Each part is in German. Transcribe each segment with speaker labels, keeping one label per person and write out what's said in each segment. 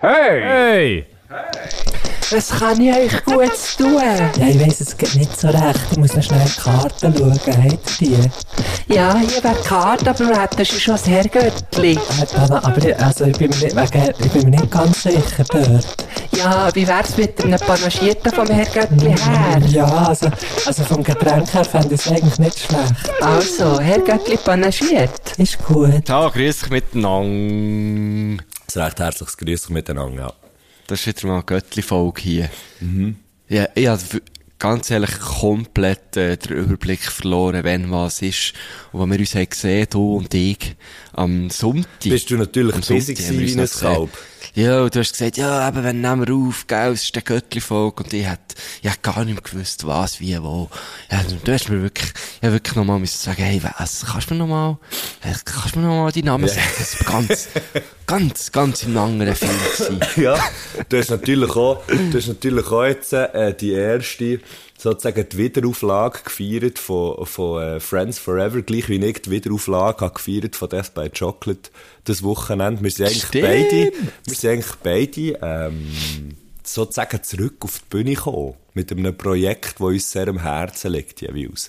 Speaker 1: Hey!
Speaker 2: Was kann ich euch Gutes tun?
Speaker 3: Ja, ich weiss, es geht nicht so recht. Ich muss noch schnell die Karten schauen. Habt ihr die?
Speaker 2: Ja, hier wäre die Karte, aber du hättest schon das Herrgöttli.
Speaker 3: Aber ich bin mir nicht ganz sicher dort.
Speaker 2: Ja, wie wär's mit einem Panagierten vom Herrgöttli her?
Speaker 3: Ja, also vom Getränk her fände ich es eigentlich nicht schlecht.
Speaker 2: Also, Herrgöttli panagiert.
Speaker 3: Ist gut.
Speaker 1: Ciao, grüß dich miteinander.
Speaker 4: Ein recht herzliches Grüß miteinander, ja.
Speaker 1: Das ist wieder mal eine Göttli-Folge hier. Ja, ich habe ganz ehrlich komplett den Überblick verloren, wenn was ist. Und als wir uns haben gesehen, du und ich, am Sonntag.
Speaker 4: Bist du natürlich busy gewesen wie ein Kalb.
Speaker 1: Ja, und du hast gesagt, ja, eben, wenn nehmen wir auf, gell, es ist der Göttli-Folge, und ich hätte gar nicht mehr gewusst, was, wie, wo. Ja, du hast mir wirklich nochmal müssen sagen, hey, was, kannst du mir nochmal die Namen sagen? Das war ganz im anderen Film gewesen.
Speaker 4: Ja, du hast natürlich auch jetzt die erste, sozusagen die Wiederauflage gefeiert von Friends Forever, gleich wie ich die Wiederauflage habe gefeiert von Death by Chocolate das Wochenende. Wir sind eigentlich beide sozusagen zurück auf die Bühne gekommen, mit einem Projekt, das uns sehr am Herzen liegt, jeweils.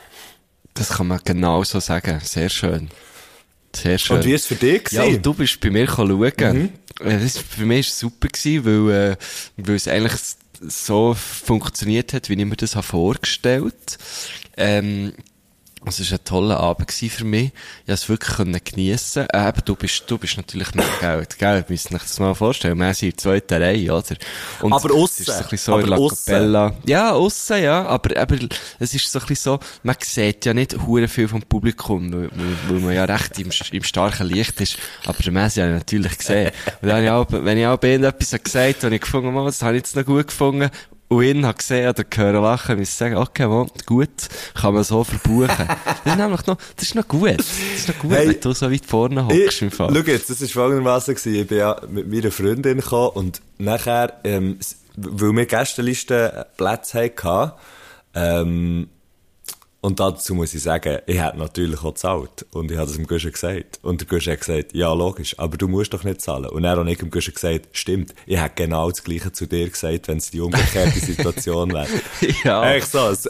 Speaker 1: Das kann man genau so sagen. Sehr schön. Sehr schön.
Speaker 4: Und wie war es für dich?
Speaker 1: Ja, und du bist bei mir schauen. Für mich war es super gewesen, weil es eigentlich so funktioniert hat, wie ich mir das vorgestellt habe. Es war ein toller Abend für mich. Ich konnte es wirklich geniessen. Aber du bist natürlich nicht Geld, gell? Wir müssen uns das mal vorstellen. Wir sind in der zweiten Reihe, oder? Und
Speaker 4: aber aussen.
Speaker 1: Es ist so ein bisschen so in La Capella. Ja, aussen, ja. Aber es ist so ein bisschen so, man sieht ja nicht hure viel vom Publikum, weil man ja recht im starken Licht ist. Aber der Messi habe ich natürlich gesehen. Und dann habe ich wenn ich auch irgendetwas gesagt habe, habe ich gefunden, das habe ich jetzt noch gut gefunden. Und ihn hat gesehen oder gehört lachen, muss ich sagen, okay, man, gut, kann man so verbuchen. Das ist noch gut. Das ist noch gut, hey, wenn du so weit vorne hockst im Fall.
Speaker 4: Schau jetzt, das war folgendermassen gewesen. Ich bin ja mit meiner Freundin gekommen und nachher, weil wir Gästelistenplätze hatten, und dazu muss ich sagen, ich hätte natürlich auch gezahlt. Und ich habe das dem Guschen gesagt. Und der Guschen hat gesagt, ja, logisch, aber du musst doch nicht zahlen. Und dann habe ich dem Guschen gesagt, stimmt, ich hätte genau das Gleiche zu dir gesagt, wenn es die umgekehrte Situation wäre.
Speaker 1: Ja.
Speaker 4: Echt so, ein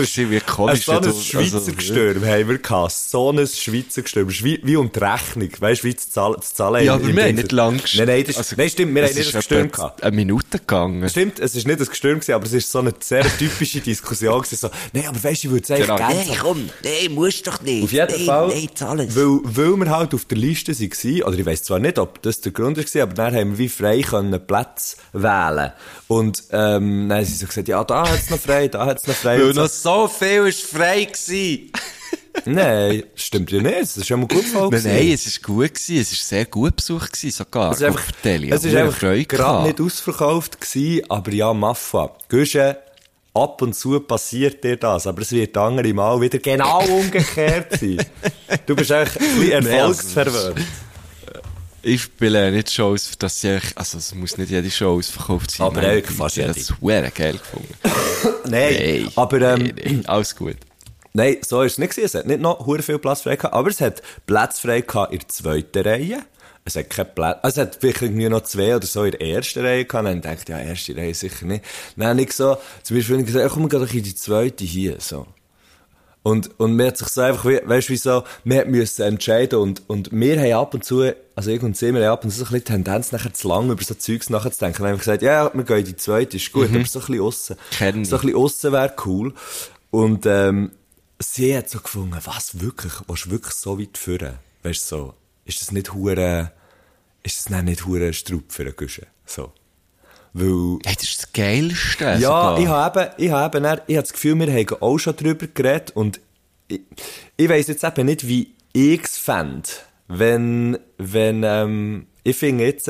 Speaker 4: Schweizer Gestürm haben wir gehabt. So ein Schweizer Gestürm. Wie um die Rechnung. Weißt du, wie das Zahlen.
Speaker 1: Ja, aber wir haben nicht lang
Speaker 4: Nein, stimmt, wir haben nicht ein Gestürm gehabt.
Speaker 1: Eine Minute gegangen.
Speaker 4: Stimmt, es ist nicht ein Gestürm gewesen, aber es ist so eine sehr typische Diskussion gewesen. So, nein, aber weißt du, ich würde sagen,
Speaker 2: Nein, komm, nein, musst doch nicht.
Speaker 4: Auf jeden Fall,
Speaker 2: nein, alles.
Speaker 4: Weil wir halt auf der Liste waren, oder ich weiss zwar nicht, ob das der Grund war, aber dann haben wir wie frei können Plätze wählen. Und, dann haben sie so gesagt, ja, da hat's noch frei, da hat's noch frei.
Speaker 1: Weil noch so viel ist frei gewesen.
Speaker 4: Nein, stimmt ja nicht. Es ist schon mal gut voll gewesen.
Speaker 1: Nein, es ist gut gewesen. Es ist sehr gut besucht gewesen, sogar.
Speaker 4: Es ist einfach gerade nicht ausverkauft gewesen, aber ja, Maffa. Guschen, ab und zu passiert dir das, aber es wird andere Mal wieder genau umgekehrt sein. Du bist eigentlich ein bisschen erfolgsverwöhnt.
Speaker 1: Ich spiele nicht Shows, dass es muss nicht jede Show ausverkauft sein.
Speaker 4: Aber ich fast
Speaker 1: jede. Das wäre geil gefunden.
Speaker 4: Nein, aber
Speaker 1: nee, alles gut.
Speaker 4: Nein, so ist es nicht gewesen. Es hat nicht noch hure viel Platz frei gehabt, aber es hat Platz frei gehabt in der zweiten Reihe. Es hat keinen Platz, es hat vielleicht irgendwie noch 2 oder so in der ersten Reihe gehabt. Dann dachte ich, ja, erste Reihe sicher nicht. Dann habe ich so, zum Beispiel gesagt, komm, geh doch in die zweite hier, so. Und mir hat sich so einfach, weißt du, wie so, wir müssen entscheiden und wir haben ab und zu, also ich und sie, wir haben ab und zu so ein bisschen Tendenz, nachher zu lang über so Zeugs nachzudenken. Dann haben wir gesagt, ja, wir gehen in die zweite, ist gut, aber so ein bisschen aussen. So ein bisschen aussen wäre cool. Und, sie hat so gefunden, was wirklich, willst du wirklich so weit führen? Weißt du, so, ist das nicht nicht hure Strupp für einen Guschen? So. Weil,
Speaker 1: hey, das ist das Geilste.
Speaker 4: Ja, ich habe das Gefühl, wir haben auch schon drüber geredet und ich weiss jetzt eben nicht, wie ich es fände, wenn ich finde jetzt,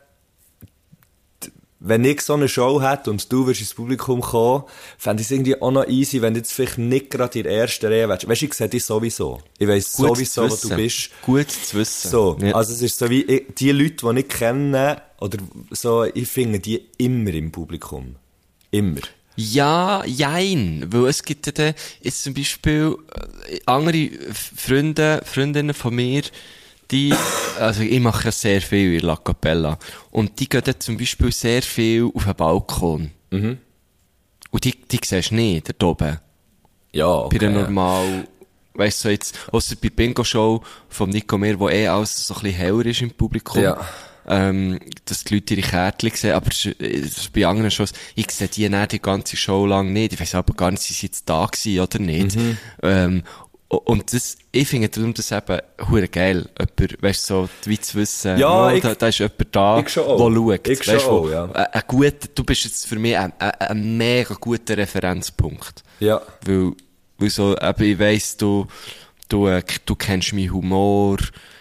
Speaker 4: wenn ich so eine Show hätte und du würdest ins Publikum kommen, fände ich es irgendwie auch noch easy, wenn du jetzt vielleicht nicht gerade in der ersten Reihe wärst. Weißt du, ich sehe dich sowieso. Ich weiss sowieso, wo du bist.
Speaker 1: Gut zu wissen.
Speaker 4: So.
Speaker 1: Ja.
Speaker 4: Also es ist so wie, die Leute, die ich kenne, oder so, ich finde die immer im Publikum. Immer.
Speaker 1: Ja, jein. Weil es gibt ja dann, jetzt zum Beispiel, andere Freundinnen von mir, also ich mache ja sehr viel in La Capella. Und die gehen dann zum Beispiel sehr viel auf den Balkon. Mhm. Und die siehst du nicht, dort oben.
Speaker 4: Ja, okay.
Speaker 1: Bei der normal, weißt du, jetzt, ausser bei der Bingo-Show vom Nico Mehr, wo alles so ein bisschen heller ist im Publikum. Ja. Dass die Leute ihre Kärtchen sehen, aber das ist bei anderen Shows, ich sehe die nicht die ganze Show lang nicht. Ich weiss aber gar nicht, sind sie jetzt da gewesen oder nicht. Mhm. Und das, ich finde darum das eben hure geil, jemand, weißt du, so, wie zu wissen,
Speaker 4: ja,
Speaker 1: da ist jemand da, der schaut.
Speaker 4: Ich weißt, wo, ja.
Speaker 1: Du bist jetzt für mich ein mega guter Referenzpunkt.
Speaker 4: Ja.
Speaker 1: Weil so, eben, ich weiss, du kennst meinen Humor,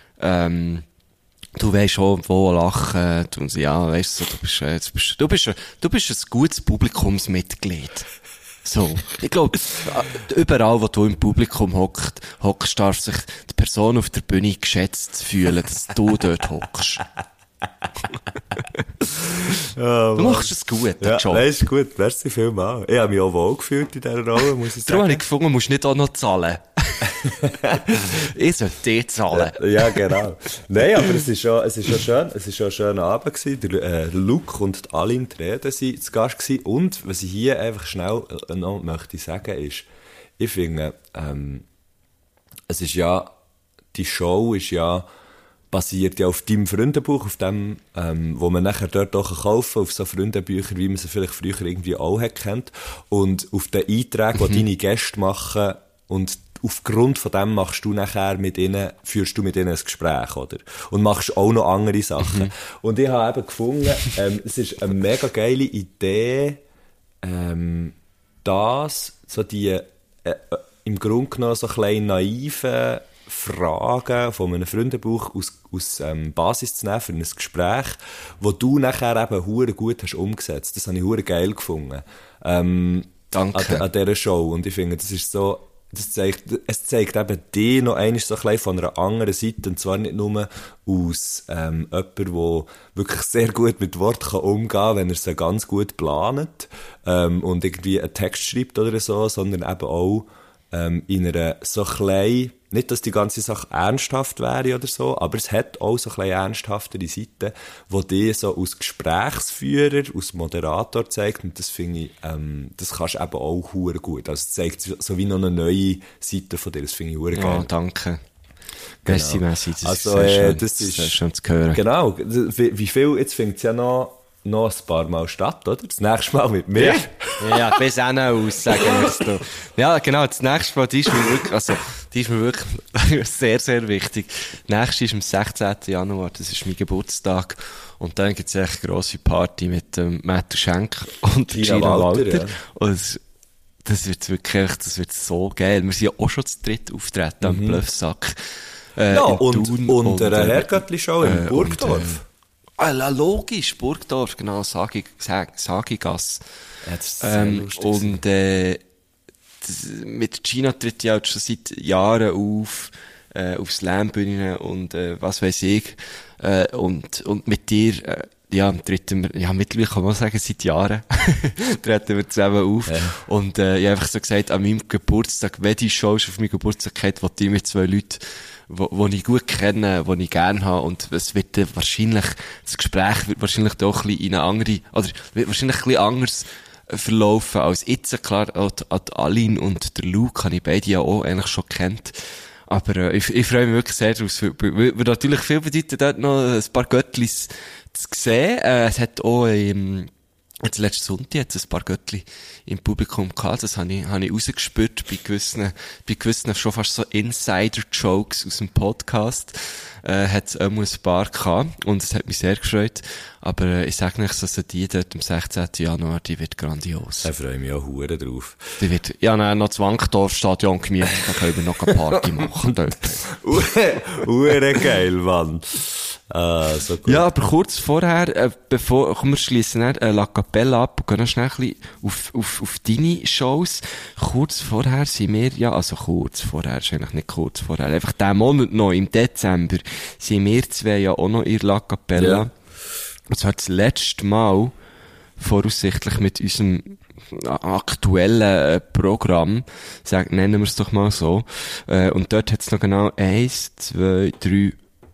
Speaker 1: du weisst auch, wo lachen, ja, weisst du bist ein gutes Publikumsmitglied. So. Ich glaube, überall, wo du im Publikum hockst, darf sich die Person auf der Bühne geschätzt fühlen, dass du dort hockst. Du machst es gut,
Speaker 4: ja, Job. Ja, ist gut. Merci vielmals. Ich habe mich auch wohl gefühlt in dieser Rolle, muss ich sagen.
Speaker 1: Darum habe ich gefunden, du musst nicht auch noch zahlen. Ich sollte dir zahlen.
Speaker 4: Ja, genau. Nein, aber es ist schon schön. Es ist schon ein schöner Abend gewesen. Der Luke und die Aline Trede waren zu Gast gewesen. Und was ich hier einfach schnell noch möchte sagen ist, ich finde, es ist ja, die Show ist ja, basiert ja auf deinem Freundebuch, auf dem, wo man nachher dort auch kaufen kann, auf so Freundebücher, wie man sie vielleicht früher irgendwie auch kennt. Und auf den Einträgen, die deine Gäste machen, und aufgrund von dem machst du nachher führst du mit ihnen ein Gespräch, oder? Und machst auch noch andere Sachen. Und ich habe eben gefunden, es ist eine mega geile Idee, so die, im Grunde genommen so kleine naive Fragen von einem Freundebuch aus Basis zu nehmen für ein Gespräch, wo du nachher eben hure gut hast umgesetzt. Das habe ich hure geil gefunden.
Speaker 1: Danke.
Speaker 4: An dieser Show. Und ich finde, das ist so, es zeigt eben dich noch einmal so ein bisschen von einer anderen Seite, und zwar nicht nur aus jemandem, der wirklich sehr gut mit Worten umgehen kann, wenn er sie ganz gut plant und irgendwie einen Text schreibt oder so, sondern eben auch in einer so klein, nicht, dass die ganze Sache ernsthaft wäre oder so, aber es hat auch so kleine ernsthaftere Seiten, wo die so als Gesprächsführer, als Moderator zeigt, und das finde ich, das kannst du eben auch hure gut. Also es zeigt so wie noch eine neue Seite von dir, das finde ich hure geil.
Speaker 1: Oh, danke. Merci,
Speaker 4: genau.
Speaker 1: Messi, das
Speaker 4: also,
Speaker 1: ist sehr schön,
Speaker 4: das ist
Speaker 1: sehr schön zu hören.
Speaker 4: Genau, wie viel, jetzt findet es ja noch ein paar Mal statt, oder? Das nächste Mal mit mir.
Speaker 1: Ja, bis auch noch aus, sagen wir es da. Ja, genau, das nächste Mal, die ist mir wirklich sehr, sehr wichtig. Das nächste ist am 16. Januar, das ist mein Geburtstag. Und dann gibt es echt eine grosse Party mit Matthew Schenk und Gina Walter. Ja. Und das wird so geil. Wir sind ja auch schon zu dritt auftreten am Bluffsack.
Speaker 4: Ja, und eine Herrgöttli-Show in Burgdorf.
Speaker 1: Logisch, Burgdorf, genau, Sagigasse.
Speaker 4: Ja, das ist sehr lustig.
Speaker 1: Und mit Gina tritt ja schon seit Jahren auf Slam-Bühnen und was weiß ich. Und mit dir treten wir, ja, mittlerweile kann man sagen, seit Jahren treten wir zusammen auf. Ja. Und ich habe einfach so gesagt, an meinem Geburtstag, wenn die Show auf meinem Geburtstag geht, wo ich mit 2 Leuten, wo ich gut kenne, die ich gerne habe, und es wird wahrscheinlich, das Gespräch wird wahrscheinlich doch ein bisschen in eine andere, oder wird wahrscheinlich ein bisschen anders verlaufen als jetzt. Klar, auch die Aline und der Luke habe ich beide ja auch eigentlich schon kennt. Aber ich freue mich wirklich sehr draus, weil natürlich viel bedeutet dort noch ein paar Göttlis zu sehen. Es hat auch jetzt letzten Sonntag jetzt ein paar Göttli im Publikum gehabt. Das habe ich rausgespürt bei gewissen schon fast so Insider-Jokes aus dem Podcast. Hat es auch ein paar gehabt. Und es hat mich sehr gefreut. Aber ich sage nicht, dass die dort am 16. Januar, die wird grandios.
Speaker 4: Da freue ich mich auch hure drauf.
Speaker 1: Die wird, ja, nein, noch das Wankdorf-Stadion gemietet. Da können wir noch eine Party machen dort.
Speaker 4: Hure geil, Mann. So gut.
Speaker 1: Ja, aber kurz vorher, wir schliessen La Capella ab und gehen noch schnell ein bisschen auf deine Shows. Kurz vorher sind wir, ist eigentlich nicht kurz vorher, einfach diesen Monat noch, im Dezember, sind wir 2 ja auch noch in La Capella. Ja. Und zwar das letzte Mal, voraussichtlich mit unserem aktuellen Programm, nennen wir es doch mal so. Und dort hat es noch genau 1, 2, 3,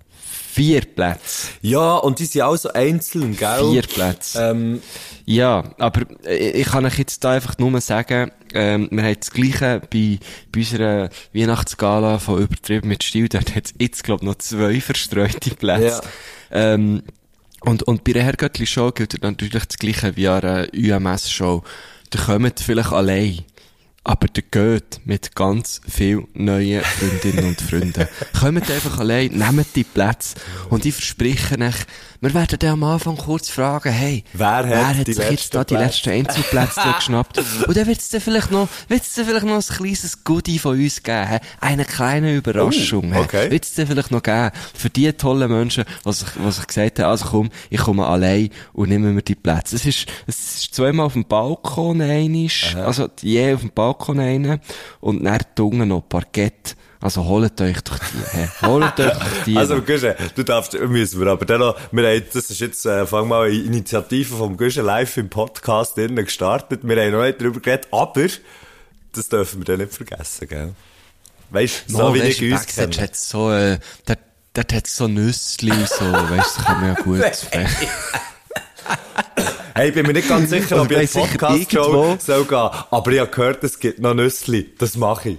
Speaker 1: 4 Plätze.
Speaker 4: Ja, und die sind auch so einzeln, gell?
Speaker 1: 4 Plätze. Ja, aber ich kann euch jetzt da einfach nur sagen, wir haben das Gleiche bei unserer Weihnachtsgala von Übertrieben mit Stil. Dort hat es jetzt, glaube ich, noch 2 verstreute Plätze. Ja. Und bei der Herrgöttli-Show gilt natürlich das Gleiche wie an einer UMS-Show. Da kommt vielleicht allein. Aber der geht mit ganz vielen neuen Freundinnen und Freunden. Kommt einfach allein, nehmt die Plätze. Und ich verspreche euch, wir werden dann am Anfang kurz fragen, hey, wer hat sich jetzt da die letzten Einzelplätze geschnappt? Und dann wird es dann vielleicht noch ein kleines Goodie von uns geben, eine kleine Überraschung.
Speaker 4: Okay.
Speaker 1: Wird es dann vielleicht noch geben, für die tollen Menschen, die sich gesagt haben, also komm, ich komme allein und nehme mir die Plätze. Es ist zweimal auf dem Balkon einisch, also je auf dem Balkon eine, und dann unten noch Parkett. Also holt euch doch die, holt euch doch die.
Speaker 4: Also Guschen, müssen wir aber dann noch, das ist jetzt, fang mal eine Initiative vom Guschen live im Podcast innen gestartet. Wir haben noch nicht darüber geredet, aber das dürfen wir dann nicht vergessen, gell? Weisst, so wie ich uns kenne.
Speaker 1: Dort hat's so Nüssli und so, weisst, das kann man ja gut
Speaker 4: Hey, ich bin mir nicht ganz sicher, ob ich eine Podcast-Show soll gehen. Aber ich habe gehört, es gibt noch Nüssli. Das mache ich.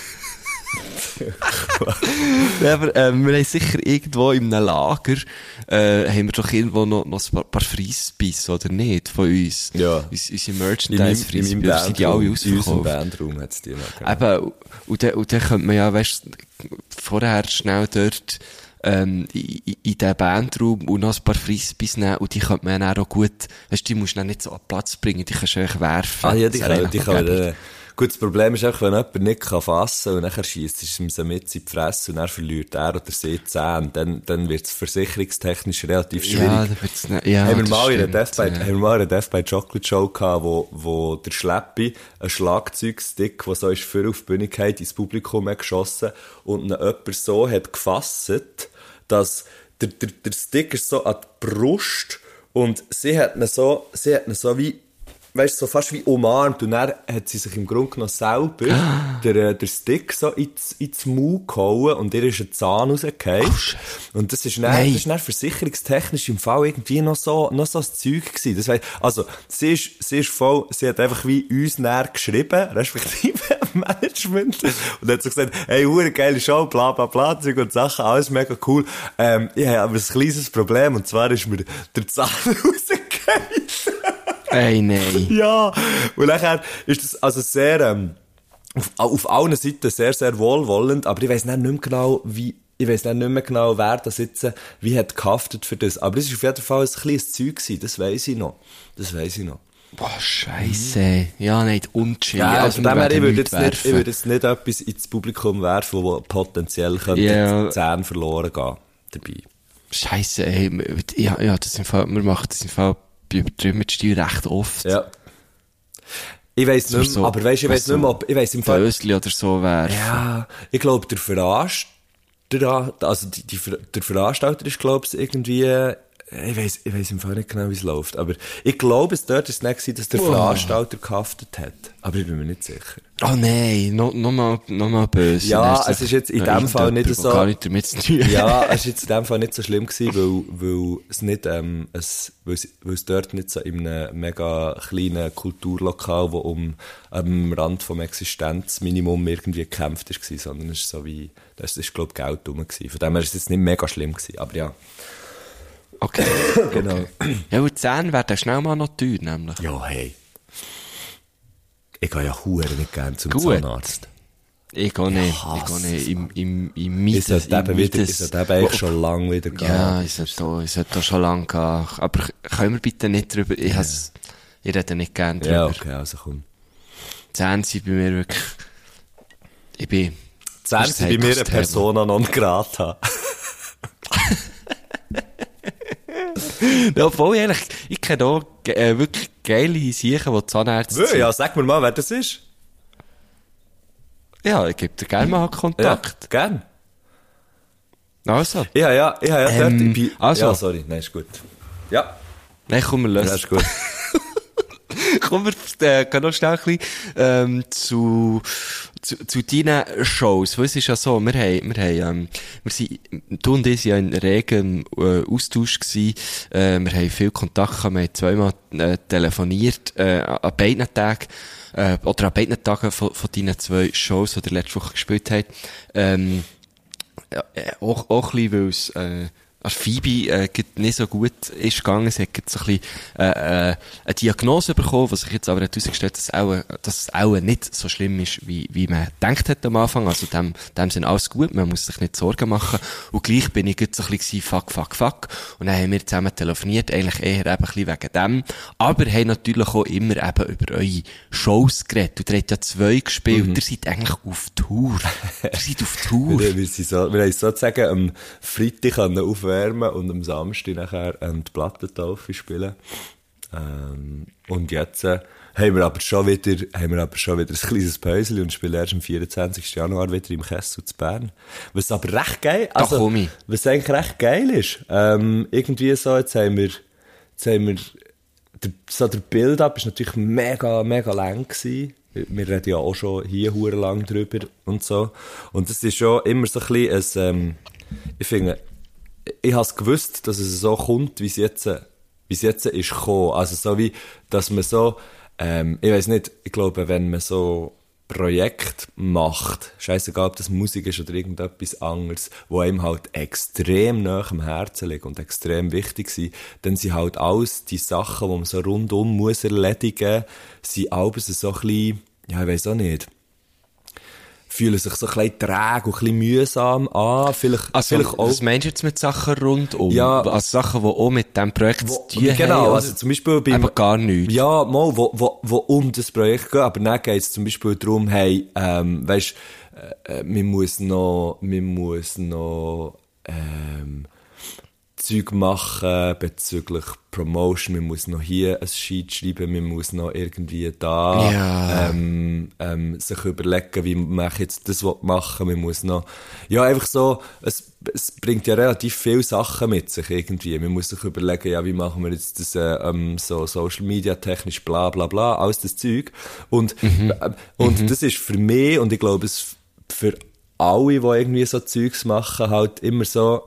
Speaker 1: Ja, aber wir haben sicher irgendwo in einem Lager haben wir doch irgendwo noch ein paar Frisbees, oder nicht, von uns?
Speaker 4: Ja.
Speaker 1: Unsere Merchandise-Frisbees, sind die alle ausverkauft.
Speaker 4: In unserem Bandraum hat es die noch. Genau.
Speaker 1: Eben, und dann könnte man ja, weisst, vorher schnell dort in den Bandraum und noch ein paar Frisbees nehmen, und die könnte man dann auch gut, weisst, die musst du dann nicht so an Platz bringen, die kannst du einfach werfen.
Speaker 4: Ah ja, die kann gut, das Problem ist auch, wenn jemand nicht fassen kann und nachher schiesst, ist ihm so mit in die Fresse und dann verliert er oder sie die Zähne, dann wird es versicherungstechnisch relativ schwierig.
Speaker 1: Ja, dann wird's nicht, ja,
Speaker 4: haben wir mal in einer Death by Chocolate Show gehabt, wo der Schleppi ein Schlagzeugstick, der so ist für auf die Bühne gefallen, ins Publikum hat geschossen und ihn jemand so hat gefasst, dass der Stick ist so an die Brust und sie hat ihn so wie, weißt, so fast wie umarmt, und dann hat sie sich im Grunde genommen selber der Stick so ins Maul gehauen und ihr ist ein Zahn rausgefallen. Und das ist dann versicherungstechnisch im Fall irgendwie noch so ein Zeug gewesen. Das heisst, also, sie hat einfach wie uns näher geschrieben, respektive Management, und hat so gesagt, hey, hure geile Show, bla bla bla, Zeug und Sachen, alles mega cool. Ich habe aber ein kleines Problem, und zwar ist mir der Zahn rausgefallen.
Speaker 1: Ey, nein.
Speaker 4: Ja, und nachher ist das also sehr, auf allen Seiten sehr, sehr wohlwollend, aber ich weiss nicht mehr genau, wer das jetzt, wie hat gehaftet für das. Aber es ist auf jeden Fall ein kleines Zeug gewesen, das weiss ich noch.
Speaker 1: Boah, scheisse. Ja, nicht unschön.
Speaker 4: Ja, also von dem her, ich würde jetzt nicht etwas ins Publikum werfen, wo potenziell könnte die Zähne verloren gehen dabei.
Speaker 1: Scheisse, ey. Ja, das im Fall, wir machen das im Fall bei Übertrieben mit Stil recht oft.
Speaker 4: Ja. Ich weiss nicht mehr, aber weisst, ich weiss nicht mehr, ob, ich weiss im Fall.
Speaker 1: Dösli oder so werfen.
Speaker 4: Ja, ich glaube, der Veranstalter ist, glaube ich, irgendwie, ich weiss im Fall nicht genau, wie es läuft, aber ich glaube, es dort ist nicht gewesen, dass der Veranstalter gehaftet hat. Aber ich bin mir nicht sicher.
Speaker 1: Oh nein, noch mal böse.
Speaker 4: Ja, es ist jetzt in dem Fall nicht so.
Speaker 1: Gar nicht damit zu tun.
Speaker 4: Ja, es ist jetzt in dem Fall nicht so schlimm gewesen, weil es nicht, weil es dort nicht so in einem mega kleinen Kulturlokal, wo am Rand vom Existenzminimum irgendwie gekämpft ist, sondern es ist so wie, das ist, glaube ich, Geld rum gewesen. Von dem her ist es jetzt nicht mega schlimm gewesen, aber ja.
Speaker 1: Okay.
Speaker 4: Genau.
Speaker 1: Okay. Ja, und die Zähne werden schnell mal noch teuer, nämlich.
Speaker 4: Ja, hey. Ich gehe ja verdammt nicht gerne zum Zahnarzt.
Speaker 1: Ich gehe nicht. Im Mieten.
Speaker 4: Ich sollte eben schon lange wieder gehen.
Speaker 1: Ja, ich sollte da schon lange gehen. Aber können wir bitte nicht drüber, ich rede nicht gerne drüber.
Speaker 4: Ja, okay, also komm.
Speaker 1: Die Zähne sind bei mir wirklich,
Speaker 4: Die Zähne sind bei mir eine Persona non grata.
Speaker 1: Ja, obwohl ich kenne auch wirklich geile Siechen, die Zahnärzte sind.
Speaker 4: Ja, sag mir mal, wer das ist.
Speaker 1: Ja, ich gebe dir gerne mal Kontakt.
Speaker 4: Ja, gern.
Speaker 1: Also.
Speaker 4: Ja, dort.
Speaker 1: Also.
Speaker 4: Ja, sorry, nein, ist gut. Ja.
Speaker 1: Nein, komm, wir lösen.
Speaker 4: Ja, ist gut.
Speaker 1: Komm, wir geh noch schnell ein bisschen, zu deinen Shows. Weil es ist ja so, du und ich sind ja in regem Austausch gewesen. Wir haben viel Kontakt gehabt, wir haben zweimal telefoniert, an beiden Tagen, oder an beiden Tagen von deinen 2 Shows, die ihr letzte Woche gespielt habt. Auch ein bisschen, weil es, Phoebe nicht so gut ist gegangen. Sie hat jetzt so ein bisschen eine Diagnose bekommen, was sich jetzt aber herausgestellt hat, dass es auch nicht so schlimm ist, wie man gedacht hat am Anfang. Also dem sind alles gut, man muss sich nicht Sorgen machen. Und gleich bin ich jetzt so ein bisschen fuck. Und dann haben wir zusammen telefoniert, eigentlich eher eben ein bisschen wegen dem. Aber haben natürlich auch immer eben über eure Shows geredet. Und ihr habt ja 2 gespielt. Ihr seid eigentlich auf Tour. Wir
Speaker 4: haben sozusagen am Freitag aufwärmen und am Samstag nachher die Plattentaufe spielen. Und jetzt haben wir aber schon wieder ein kleines Päuschen und spielen erst am 24. Januar wieder im Kessel zu Bern. Was aber recht geil, was eigentlich recht geil ist. Irgendwie so, jetzt haben wir der Build-up ist natürlich mega, mega lang gewesen. Wir reden ja auch schon hier hure lang drüber und so. Und das ist schon immer so ein bisschen ich finde, ich habe es gewusst, dass es so kommt, wie es jetzt ist gekommen. Also so wie, dass man so, ich weiss nicht, ich glaube, wenn man so Projekt macht, scheissegal, ob das Musik ist oder irgendetwas anderes, wo einem halt extrem nahe am Herzen liegt und extrem wichtig sind, dann sind halt alles die Sachen, die man so rundum muss erledigen, sind alles so ein bisschen, ja, ich weiss auch nicht, fühlen sich so ein bisschen träge und ein bisschen mühsam an. Vielleicht auch.
Speaker 1: Was meinst du jetzt mit Sachen rundum?
Speaker 4: Ja.
Speaker 1: Also Sachen, die auch mit diesem Projekt zu tun haben?
Speaker 4: Genau, also zum Beispiel
Speaker 1: aber gar nichts.
Speaker 4: Ja, mal, wo um das Projekt geht, aber dann geht es zum Beispiel darum, hey, weisst, man muss noch Zeug machen bezüglich Promotion, man muss noch hier ein Sheet schreiben, man muss noch irgendwie da sich überlegen, wie man jetzt das machen will. Man muss noch, ja, einfach so, es bringt ja relativ viele Sachen mit sich irgendwie. Man muss sich überlegen, ja, wie machen wir jetzt das so Social Media technisch, bla bla bla, alles das Zeug. Und das ist für mich, und ich glaube, es für alle, die irgendwie so Zeugs machen, halt immer so,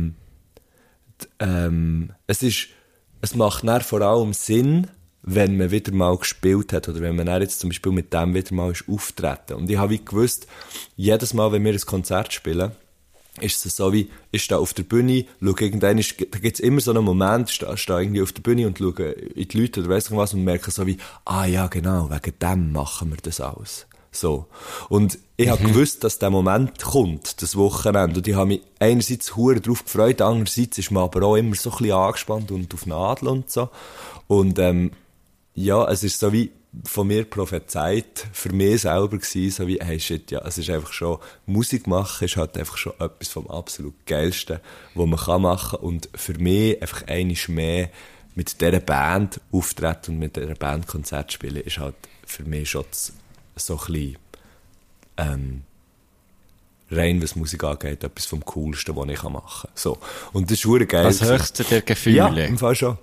Speaker 4: es macht dann vor allem Sinn, wenn man wieder mal gespielt hat oder wenn man dann jetzt zum Beispiel mit dem wieder mal ist auftreten. Und ich habe wie gewusst, jedes Mal, wenn wir ein Konzert spielen, ist es so wie, ich stehe auf der Bühne, schaue irgendwann, da gibt es immer so einen Moment, ich stehe irgendwie auf der Bühne und schaue in die Leute oder weiss nicht was und merke so wie, ja genau, wegen dem machen wir das alles. So. Und ich habe gewusst, dass der Moment kommt, das Wochenende. Und ich habe mich einerseits hure drauf gefreut, andererseits ist man aber auch immer so ein bisschen angespannt und auf Nadel und so. Und, ja, es ist so wie von mir prophezeit, für mich selber gewesen, so wie, hey shit, ja, es ist einfach schon, Musik machen ist halt einfach schon etwas vom absolut Geilsten, was man kann machen. Und für mich einfach einiges mehr mit dieser Band auftreten und mit dieser Band Konzert spielen, ist halt für mich schon so ein bisschen, rein was Musik angeht, etwas vom Coolsten, was ich machen kann. So. Und das ist verdammt geil.
Speaker 1: Das höchste der Gefühle.
Speaker 4: Ja, im Fall schon.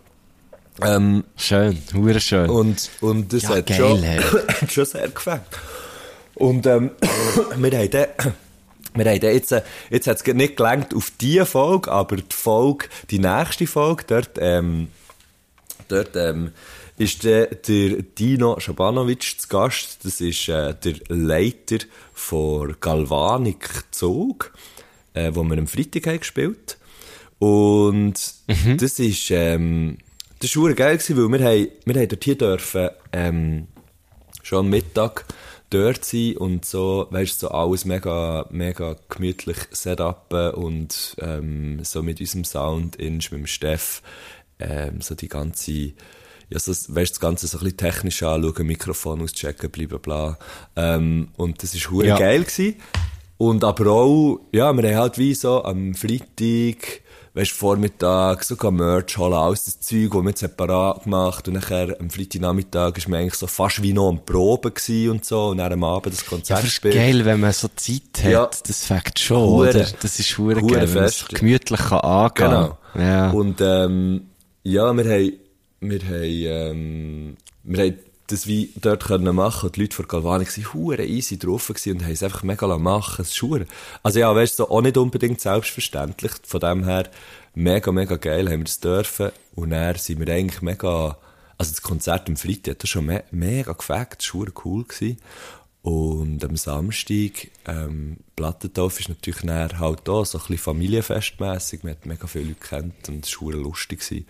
Speaker 1: Schön, verdammt schön.
Speaker 4: Und das
Speaker 1: ja,
Speaker 4: hat
Speaker 1: geil,
Speaker 4: schon sehr gefällt. Und, wir haben jetzt hat es nicht gelangt auf diese Folge, aber die nächste Folge, dort ist der Dino Schabanovic zu Gast. Das ist der Leiter von Galvanik Zug, wo wir am Freitag haben gespielt. Und das ist verdammt geil gewesen, weil wir haben dort hier dürfen schon am Mittag dort sein und so, weißt du, so alles mega, mega gemütlich setupen und so mit unserem Sound, mit dem Steff, so die ganze, ja, so, weißt du, das Ganze so ein bisschen technisch anschauen, Mikrofon auschecken, blablabla. Und das war verdammt geil gewesen. Und aber auch, ja, wir haben halt wie so am Freitag, weißt du, Vormittag, sogar Merch holen, alles das Zeug, das wir jetzt separat gemacht und nachher am Freitagnachmittag ist man eigentlich so fast wie noch am Proben gewesen und so und dann am Abend das Konzert
Speaker 1: gespielt. Ja, das ist geil, wenn man so Zeit hat, ja, das fängt schon, oder? Das ist verdammt geil, wenn man es gemütlich angehen kann.
Speaker 4: Genau.
Speaker 1: Ja.
Speaker 4: Und, ja, wir haben das wie dort können machen und die Leute von Galvanic waren hure easy drauf gewesen und haben es einfach mega machen. Es ist hure. Also ja, weißt du, so auch nicht unbedingt selbstverständlich. Von dem her mega, mega geil haben wir das dürfen. Und dann sind wir eigentlich mega, also das Konzert am Freitag hat das schon mega gefällt. Das war hure cool gewesen. Und am Samstag, Plattentaufe ist natürlich dann halt auch so ein bisschen familienfestmässig. Man hat mega viele Leute gekannt und es war hure lustig gewesen.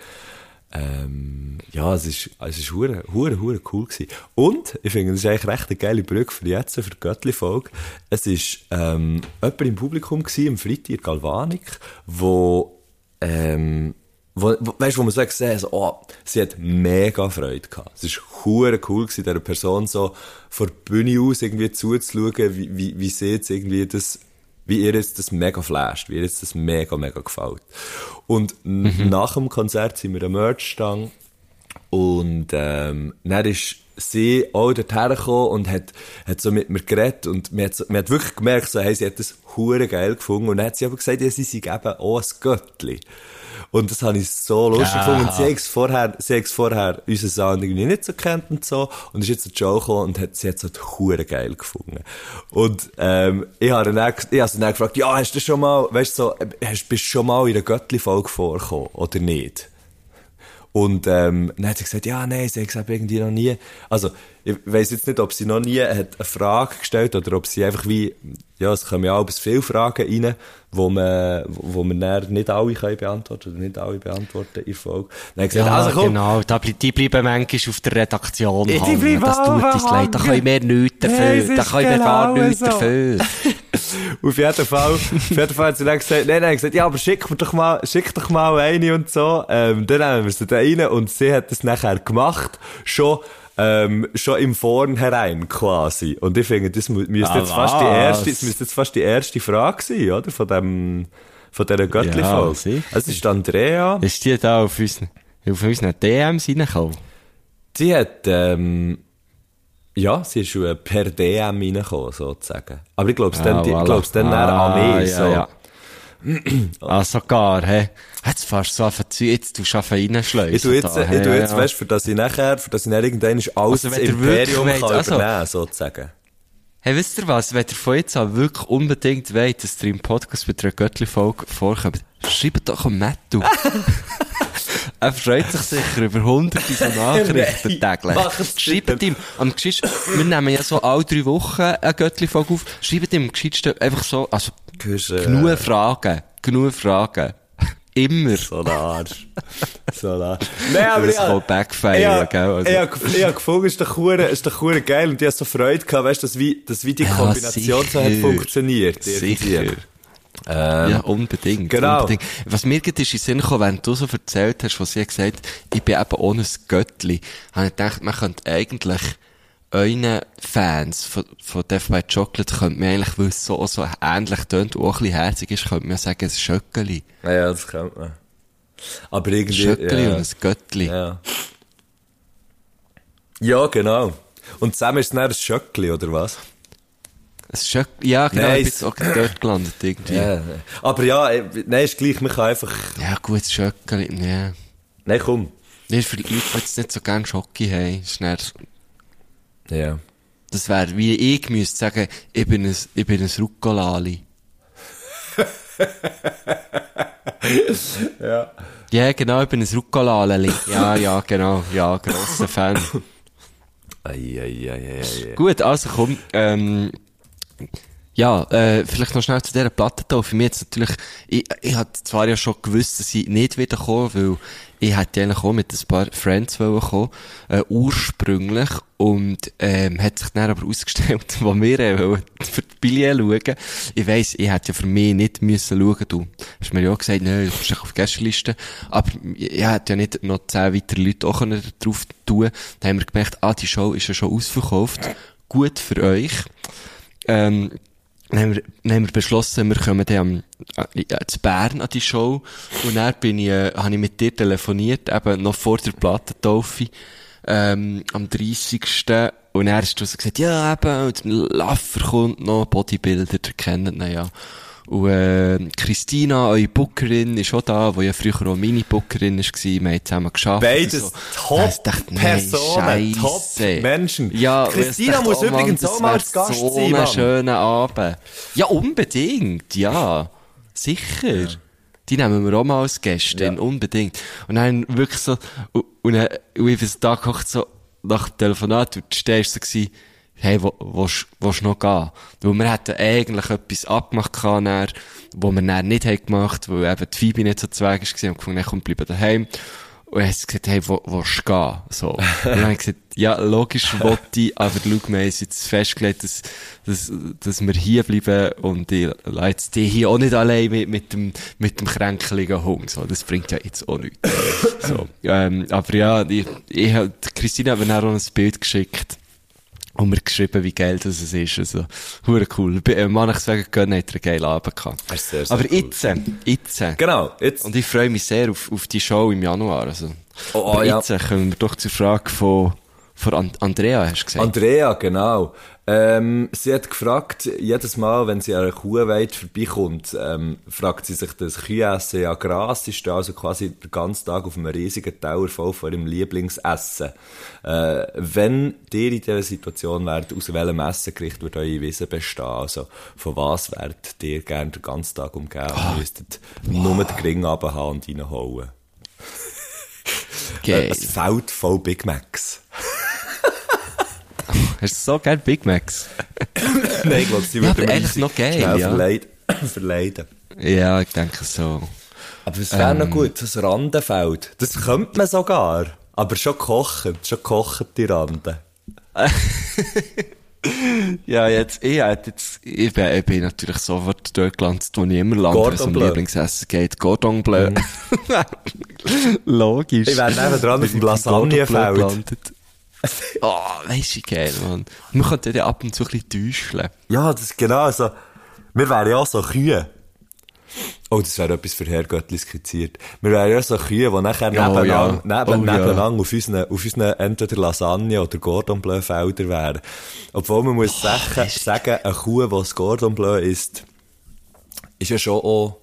Speaker 4: Ja, es ist hure cool gewesen. Und, ich finde, das ist eigentlich recht eine geile Brücke für jetzt, für die Göttli-Folge. Es ist, jemand im Publikum gewesen, am Freitag in Galvanic, wo weißt du, wo man so gesehen hat, so, oh, sie hat mega Freude gehabt. Es ist hure cool gewesen, dieser Person so von der Bühne aus irgendwie zuzuschauen, wie sie jetzt irgendwie das, wie ihr jetzt das mega flasht, wie ihr jetzt das mega gefällt. Und nach dem Konzert sind wir am Merch-Stand und dann ist sie auch dorthin gekommen und hat so mit mir geredet und man hat wirklich gemerkt, so, hey, sie hat das hure geil gefunden und dann hat sie aber gesagt, ja, sie sei eben auch ein Göttli. Und das habe ich so lustig gefunden. Und sie hat es vorher unseren Sound irgendwie nicht so kennt und so. Und ist jetzt zu Joe gekommen und sie hat es halt hure geil gefunden. Und, ich habe sie dann gefragt, ja, hast du schon mal, weißt du, so, bist du schon mal in einer Göttli-Folge vorgekommen, oder nicht? Und, dann hat sie gesagt, ja, nein, sie hat gesagt, irgendwie noch nie. Also, ich weiss jetzt nicht, ob sie noch nie hat eine Frage gestellt oder ob sie einfach wie, ja, es kommen ja auch viele Fragen rein, wo man dann nicht alle können beantworten oder nicht alle beantworten in der Folge. Dann hat gesagt,
Speaker 1: ja,
Speaker 4: also komm.
Speaker 1: Genau, die bleiben manchmal auf der Redaktion
Speaker 2: Die
Speaker 1: hängen.
Speaker 2: bleiben
Speaker 1: Das tut uns leid, da können wir nichts dafür, da können wir gar nichts dafür.
Speaker 4: Auf jeden Fall hat sie dann gesagt, nein, gesagt, ja, aber schick doch mal eine und so. Dann nehmen wir sie da rein und sie hat das nachher gemacht, schon im Vornherein quasi. Und ich finde, das müsste jetzt fast die erste Frage sein, oder? Von dieser Göttli-Folge.
Speaker 1: Ja,
Speaker 4: also, es ist Andrea.
Speaker 1: Ist die da auf unseren DMs reingekommen?
Speaker 4: Sie hat, ja, sie ist schon per DM reingekommen, sozusagen. Aber ich glaube es dann an mich, so.
Speaker 1: Ja. Sogar, hä? Jetzt fährst du so jetzt tust du reinschleusen.
Speaker 4: Ich tu jetzt, weißt, für dass ich nachher irgendwann alles
Speaker 1: also,
Speaker 4: das Imperium kann übernehmen, sozusagen.
Speaker 1: Hey, wisst ihr was? Wenn ihr von jetzt an wirklich unbedingt wollt, dass ihr im Podcast mit einer Göttli-Folge vorkommt, schreibt doch am Netto. Er freut sich sicher über hunderte so Nachrichten täglich. Schreibt ihm, am geschicktesten, wir nehmen ja so alle 3 Wochen eine Göttli-Folge auf, schreibt ihm am geschicktesten einfach so, also, genug Fragen. Immer.
Speaker 4: So ein Arsch. Nein, aber
Speaker 1: das kann backfire, gell? Also.
Speaker 4: Ich hab gefunden, ist doch hure geil und ich hab so Freude gehabt, weißt du, dass wie die Kombination so hat funktioniert.
Speaker 1: Sicher. Ja, unbedingt.
Speaker 4: Genau.
Speaker 1: Unbedingt. Was mir gerade ist in den Sinn gekommen, wenn du so erzählt hast, was sie gesagt hat, ich bin eben ohne ein Göttli, habe ich gedacht, man könnte eigentlich euren Fans von Death by Chocolate könnte man eigentlich, weil es so ähnlich tönt und auch ein bisschen herzig ist, könnte man sagen, ein Schöckeli.
Speaker 4: Ja, das könnte man. Aber irgendwie...
Speaker 1: Schöckeli und ein Göttli.
Speaker 4: Ja. Ja, genau. Und zusammen ist es dann ein Schöckli, oder was?
Speaker 1: Ja, genau,
Speaker 4: Nice.
Speaker 1: ich bin jetzt auch dort gelandet, irgendwie.
Speaker 4: Ja. Aber ja, nein, ist gleich, man kann einfach...
Speaker 1: Ja, gut, das Schöckeli, ja.
Speaker 4: Nein, komm.
Speaker 1: Nee, für die Leute, die jetzt nicht so gerne Schocki haben, ist dann...
Speaker 4: Ja.
Speaker 1: Das wäre, wie ich müsste sagen, ich bin ein Rucolali.
Speaker 4: Ja.
Speaker 1: Ja, genau, ich bin ein Rucolali. Ja, genau. Ja, grosser Fan.
Speaker 4: Ei.
Speaker 1: Gut, also komm, vielleicht noch schnell zu dieser Platte da. Für mich jetzt natürlich, ich hatte zwar ja schon gewusst, dass ich nicht wieder komme, weil ich hätte eigentlich auch mit ein paar Friends kommen, ursprünglich, und, hat sich dann aber ausgestellt, wo wir, für die Billet schauen. Ich weiss, ich hätte ja für mich nicht müssen schauen, du. Hast mir ja auch gesagt, nein, du bist auf die Gästeliste. Aber ich hätte ja nicht noch 10 weitere Leute auch drauf tun. Dann haben wir gemerkt, die Show ist ja schon ausverkauft. Gut für euch. Dann haben wir beschlossen, wir kommen dann zu Bern an die Show. Und dann habe ich mit dir telefoniert, eben noch vor der Plattentaufe, am 30. Und dann hast du so gesagt, ja, eben, und Laffer kommt noch, Bodybuilder, der kennt ihn ja. Christina, eure Bookerin, ist auch da, die ja früher auch Mini-Bookerin war. Wir haben zusammen geschafft.
Speaker 4: Beides
Speaker 1: so.
Speaker 4: Top-Personen, Top-Menschen.
Speaker 1: Ja,
Speaker 4: Christina muss übrigens auch mal als Gast
Speaker 1: so
Speaker 4: sein, Mann.
Speaker 1: Schönen Abend. Ja, unbedingt, ja. Sicher. Ja. Die nehmen wir auch mal als Gästin, unbedingt. Und dann wirklich so, und ich bin so da gekocht, so, nach dem Telefonat, und du stehst so gewesen, hey, willst du noch gehen? Weil wir hätten eigentlich etwas abgemacht gehabt, wo wir dann nicht haben gemacht, weil eben die Phoebe nicht so zu Weg war, und gefunden, komm, bleib daheim. Und er hat gesagt, hey, willst du gehen? So. Und dann habe ich gesagt, ja, logisch wollte ich, aber schau, wir haben jetzt festgelegt, dass wir hier bleiben, und ich lasse jetzt die hier auch nicht allein mit dem kränkeligen Hund. So, das bringt ja jetzt auch nichts. So, aber ja, Christine hat mir dann auch ein Bild geschickt. Und mir geschrieben, wie geil das ist. Also, hure cool. Mann, ich sagen, gönnen, hat er einen geilen Abend gehabt.
Speaker 4: Sehr, sehr
Speaker 1: aber
Speaker 4: cool.
Speaker 1: jetzt.
Speaker 4: Genau, jetzt.
Speaker 1: Und ich freue mich sehr auf die Show im Januar. Also.
Speaker 4: Aber
Speaker 1: jetzt kommen wir doch zur Frage von Andrea, hast du gesagt?
Speaker 4: Andrea, genau. Sie hat gefragt, jedes Mal, wenn sie an einer Kuhweide vorbeikommt, fragt sie sich, das Kühe essen ja Gras, ist da also quasi den ganzen Tag auf einem riesigen Teller voll von ihrem Lieblingsessen. Wenn ihr in dieser Situation wärt, aus welchem Essengericht würde eure Wiese bestehen? Also, von was wärt ihr gerne den ganzen Tag umgeben und müsstet nur den Gring runterhaben und reinhauen?
Speaker 1: Geil.
Speaker 4: Ein Feld voll Big Macs.
Speaker 1: Hast du so gerne Big Macs?
Speaker 4: Nein, ich glaube, sie
Speaker 1: Ja,
Speaker 4: würde
Speaker 1: aber
Speaker 4: mir
Speaker 1: eigentlich noch geil,
Speaker 4: schnell
Speaker 1: ja.
Speaker 4: verleiden.
Speaker 1: Ja, ich denke so.
Speaker 4: Aber es wäre noch gut, so ein Randenfeld. Das könnte man sogar. Aber schon gekochte Randen.
Speaker 1: Ja, ich bin natürlich sofort dort gelandet, wo ich immer lande, wenn es um Lieblingsessen geht. Cordon Bleu. Logisch.
Speaker 4: Ich wäre nebenan auf dem Lasagnefeld.
Speaker 1: Oh, weisst du, geil, Mann. Man könnte ja ab und zu ein bisschen täuscheln.
Speaker 4: Ja, das ist genau so. Wir wären ja auch so Kühe. Oh, das wäre etwas für Herr Göttli skizziert. Wir wären ja so Kühe, die nachher nebeneinander auf unseren entweder Lasagne oder Cordon Bleu Felder wären. Obwohl man muss sagen, eine Kuh, die das Cordon Bleu isst, ist ja schon auch...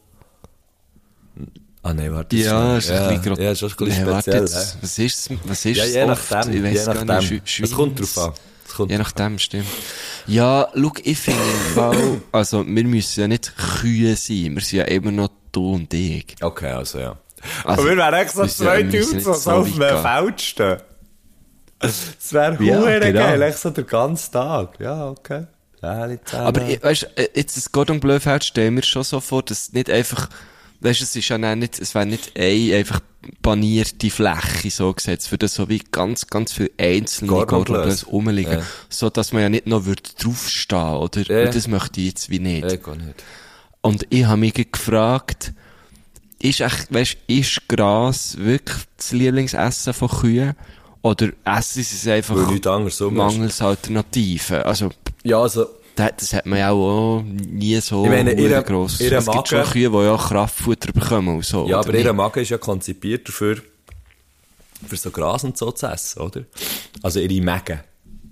Speaker 4: Ah nein, warte.
Speaker 1: Ja, ist ein bisschen
Speaker 4: ja, ist schon ein bisschen speziell.
Speaker 1: Was ist
Speaker 4: ja, je nachdem.
Speaker 1: Ich weiss gar nicht.
Speaker 4: Es kommt drauf an.
Speaker 1: Je nachdem, stimmt. Ja, schau, ich finde im Fall, also, wir müssen ja nicht Kühe sein, wir sind ja immer noch du und ich.
Speaker 4: Okay, also ja.
Speaker 1: Also,
Speaker 4: aber wir wären echt so zwei Dudes, die so auf einem Feld stehen. Das wäre verdammt geil, echt so den ganzen Tag. Ja, okay.
Speaker 1: Aber, weißt du, jetzt das Cordon Bleu Feld stellen wir schon so vor, dass nicht einfach, weißt du, es ist ja nicht, es wäre nicht einfach panierte Fläche, so gesetzt, für das so wie ganz, ganz viele einzelne Cordon Bleus rumliegen, ja. So dass man ja nicht noch draufstehen würde, oder? Und das möchte ich jetzt wie nicht.
Speaker 4: Gar nicht.
Speaker 1: Und ich habe mich gefragt, ist Gras wirklich das Lieblingsessen von Kühen? Oder essen sie es einfach mangels Alternativen? Also,
Speaker 4: ja, also,
Speaker 1: das hat man ja auch nie so gross.
Speaker 4: Es
Speaker 1: gibt schon Kühe, die ja Kraftfutter bekommen und so.
Speaker 4: Ja, aber ihr Magen ist ja konzipiert dafür, für so Gras und so zu essen, oder? Also ihre Mägen.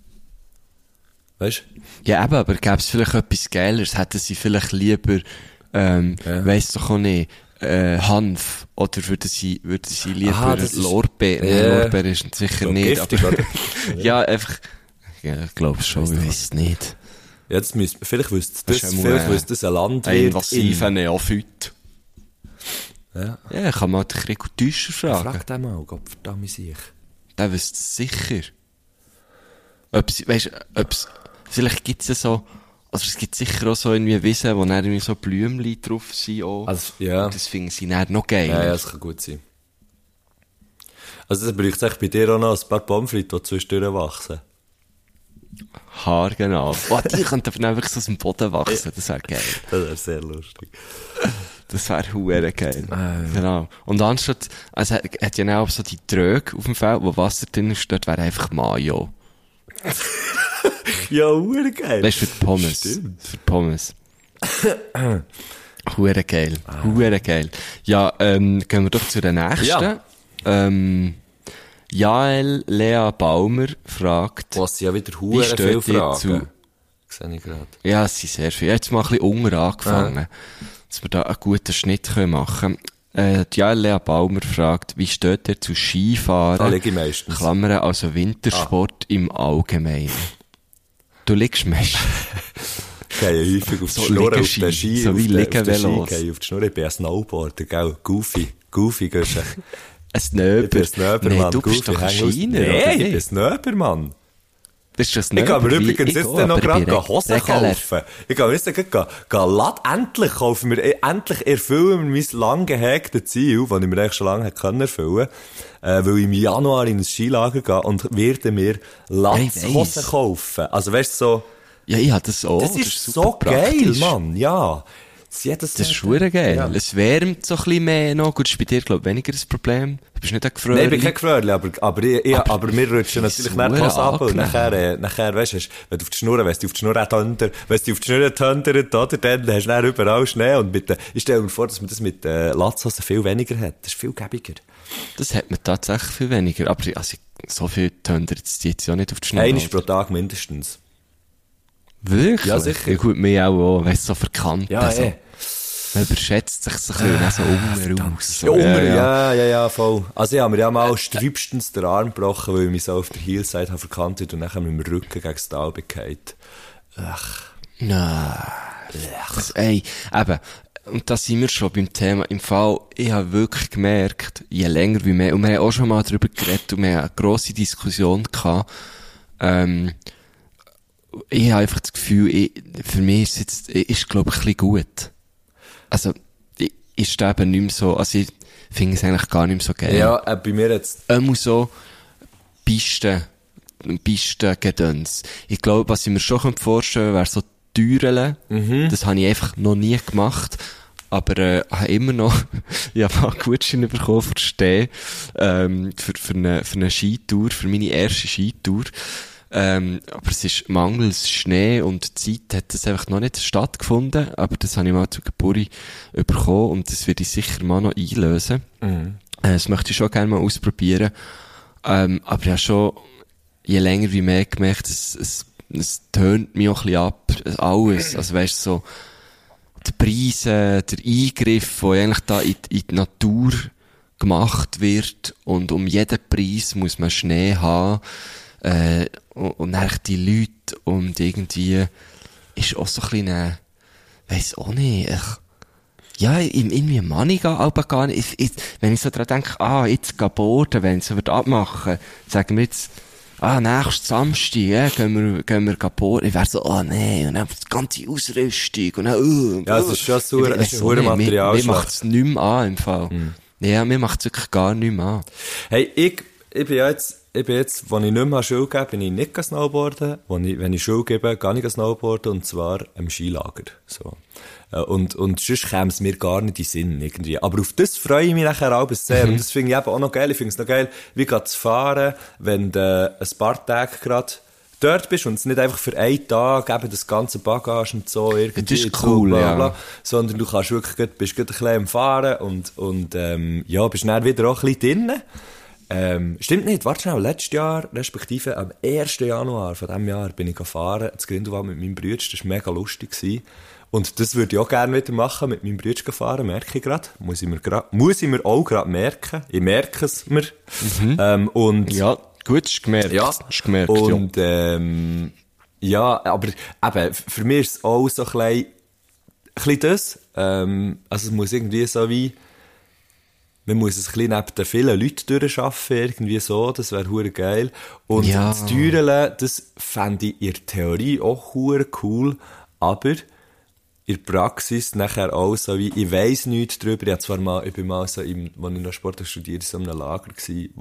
Speaker 4: Weißt du?
Speaker 1: Ja, eben, aber gäbe es vielleicht etwas Geileres? Hätten sie vielleicht lieber, weiss doch auch nicht, Hanf? Oder würden sie lieber Lorbeer?
Speaker 4: Yeah.
Speaker 1: Lorbeer ist sicher so nicht,
Speaker 4: giftig,
Speaker 1: aber, ja, einfach, ja, ich glaube schon, ich weiss es nicht.
Speaker 4: Jetzt vielleicht wüsste das ein Landwirt.
Speaker 1: Ein invasiver Neophyt.
Speaker 4: Ja.
Speaker 1: Ja, ich kann mal den Gregor Täuscher fragen.
Speaker 4: Frag den mal, Gott verdammt sich.
Speaker 1: Der wüsste es sicher. Vielleicht gibt's ja so, also es gibt sicher auch so irgendwie Wiesen, wo dann irgendwie so Blümchen drauf sind auch.
Speaker 4: Also, ja.
Speaker 1: Und das finden sie dann noch geil.
Speaker 4: Ja, das kann gut sein. Also das bräuchte es bei dir auch noch ein paar Pommes frites, die zwischendurch wachsen.
Speaker 1: Haargenau. Oh, die könnten aber wirklich so aus dem Boden wachsen, das wäre geil.
Speaker 4: Das wäre sehr lustig.
Speaker 1: Das wäre huere geil. Genau. Und anstatt, also hat ja auch so die Tröge auf dem Feld, wo Wasser drin ist, dort wäre einfach Mayo.
Speaker 4: Ja, huere geil.
Speaker 1: Weißt du, für die Pommes.
Speaker 4: Stimmt.
Speaker 1: Für die Pommes. Huere geil. Huere geil. Ja, gehen wir doch zu der nächsten. Ja. Jael Lea Baumer fragt,
Speaker 4: Was ja wieder hure viel Fragen. sehe ich gerade.
Speaker 1: Ja, es sind sehr viele. Jetzt mal ein bisschen unten angefangen, dass wir da einen guten Schnitt machen können. Die Lea Baumer fragt, wie steht ihr zu Skifahren?
Speaker 4: Da liege ich meistens.
Speaker 1: Klammern, also Wintersport im Allgemeinen. Du liegst meistens.
Speaker 4: Ich gehe häufig auf die
Speaker 1: So
Speaker 4: Schnurren, auf
Speaker 1: Liegeski,
Speaker 4: den Ski.
Speaker 1: so wie
Speaker 4: Ich
Speaker 1: Liegevelos.
Speaker 4: gehe auf die Schnurren, ich bin ein Snowboarder, gell? Goofy, gehst du?
Speaker 1: Ein Snöber.
Speaker 4: Ich bin ein Snöber,
Speaker 1: Nee,
Speaker 4: Mann.
Speaker 1: du bist doch ein
Speaker 4: Goofy,
Speaker 1: Scheiner,
Speaker 4: Nee,
Speaker 1: oder
Speaker 4: ich bin
Speaker 1: nicht?
Speaker 4: ein Snöber, Mann.
Speaker 1: Das ist ein
Speaker 4: Ich
Speaker 1: Snöber.
Speaker 4: gehe mir übrigens jetzt noch gerade Hosen
Speaker 1: Regeler.
Speaker 4: kaufen. Ich gehe mir jetzt endlich kaufen wir, endlich erfüllen wir mein lang gehegtes Ziel, das ich mir eigentlich schon lange hätte erfüllen können, weil ich im Januar in ein Skilager gehe und werde mir Latzhosen kaufen. Also weißt du, so,
Speaker 1: Ja, ich habe das auch.
Speaker 4: das ist
Speaker 1: super
Speaker 4: so geil,
Speaker 1: praktisch.
Speaker 4: Mann, ja.
Speaker 1: Das ist schwer geil.
Speaker 4: Ja.
Speaker 1: Es wärmt so ein bisschen mehr noch. Gut, das ist bei dir, glaube ich, weniger das Problem. Du bist nicht ein Gefröhrli.
Speaker 4: Nein, ich bin kein Gefröhrli, aber wir rutschen natürlich nicht die Hose ab und nachher, weißt du, wenn du auf die Schnur, wenn du auf die Schnur tundert, oder, dann hast du dann überall Schnee und ich stelle mir vor, dass man das mit, Latzhosen viel weniger hat. Das ist viel gäbiger.
Speaker 1: Das hat man tatsächlich viel weniger. Aber, also, so viel Tönder jetzt ja nicht auf die Schnur.
Speaker 4: Einmal pro Tag mindestens.
Speaker 1: Wirklich?
Speaker 4: Ja, sicher.
Speaker 1: Ja, gut, mir auch, weißt du, so verkannt.
Speaker 4: Ja,
Speaker 1: also.
Speaker 4: eh.
Speaker 1: Man überschätzt sich so ein bisschen, so unten raus. So,
Speaker 4: Ja, voll. Also ich habe mir ja mal sträubstens den Arm gebrochen, weil ich mich so auf der Heelseite habe verkannt und dann mit dem Rücken gegen das Tal gefallen.
Speaker 1: Nein. Ey, eben. Und da sind wir schon beim Thema. Im Fall, ich habe wirklich gemerkt, je länger wie mehr, und wir haben auch schon mal darüber geredet und wir haben eine grosse Diskussion gehabt, ich habe einfach das Gefühl, für mich ist es jetzt, glaube ich, ein bisschen gut. Also, ich stehe nicht mehr so, also ich finde es eigentlich gar nicht mehr so geil.
Speaker 4: Ja, bei mir jetzt.
Speaker 1: Muss so Pisten-Gedöns. Ich glaube, was ich mir schon vorstellen könnte, wäre so Türen. Das habe ich einfach noch nie gemacht. Aber habe immer noch, ich habe mal Gutschein bekommen für Stehen, für eine Skitour, für meine erste Skitour. Aber es ist mangels Schnee und Zeit hat das einfach noch nicht stattgefunden, aber das habe ich mal zur Geburt bekommen und das werde ich sicher mal noch einlösen. Das möchte ich schon gerne mal ausprobieren. Aber ich habe schon je länger wie mehr gemerkt, es tönt mich auch ein bisschen ab, alles. Also weißt du, so, die Preise, der Eingriff, der eigentlich da in die Natur gemacht wird und um jeden Preis muss man Schnee haben. Und dann die Leute und irgendwie ist auch so ein bisschen, weiss auch nicht, irgendwie Money gehen aber gar nicht. Wenn ich so dran denke, jetzt gehen boarden, wenn ich so abmachen, sagen wir jetzt, nächsten Samstag, gehen wir boarden. Ich wäre so, nee, und dann die ganze Ausrüstung, und dann,
Speaker 4: Ja, es ist schon so ein Material.
Speaker 1: Mir macht es nicht mehr an, im Fall. Ja, mir macht es wirklich gar nicht mehr an.
Speaker 4: Hey, ich bin jetzt, wenn ich nicht mehr Schule gebe, bin ich nicht snowboarden. Wenn ich Schule gebe, gehe ich snowboarden, und zwar am Skilager. So. Und sonst käme es mir gar nicht in den Sinn, irgendwie. Aber auf das freue ich mich nachher auch sehr. Und das finde ich eben auch noch geil. Ich finde es noch geil, wie zu fahren, wenn du ein paar Tage gerade dort bist und es nicht einfach für einen Tag eben das ganze Bagage und so irgendwie.
Speaker 1: Das ist cool,
Speaker 4: bla, bla,
Speaker 1: ja.
Speaker 4: sondern du kannst wirklich, bist gerade ein bisschen am Fahren und bist dann wieder auch ein bisschen drinnen. Stimmt nicht, warte schnell, letztes Jahr, respektive am 1. Januar von diesem Jahr bin ich gefahren, ins Grindelwald mit meinem Bruder, das war mega lustig gewesen. Und das würde ich auch gerne wieder machen, mit meinem Bruder fahren, merke ich gerade. Muss ich mir auch gerade merken. Ich merke es mir. Und
Speaker 1: Ja, gut, ist gemerkt.
Speaker 4: ja,
Speaker 1: ist gemerkt,
Speaker 4: und ja, aber eben, für mich ist es auch so ein bisschen das. Also es muss irgendwie so wie, man muss es ein bisschen neben den vielen Leuten durchschaffen, irgendwie so, das wäre hure geil. Und
Speaker 1: Ja.
Speaker 4: das Türeln, das fände ich in der Theorie auch hure cool, aber in der Praxis nachher auch so wie, ich weiss nichts drüber, ich bin mal so, als ich noch Sport studiert, so in einem Lager gsi,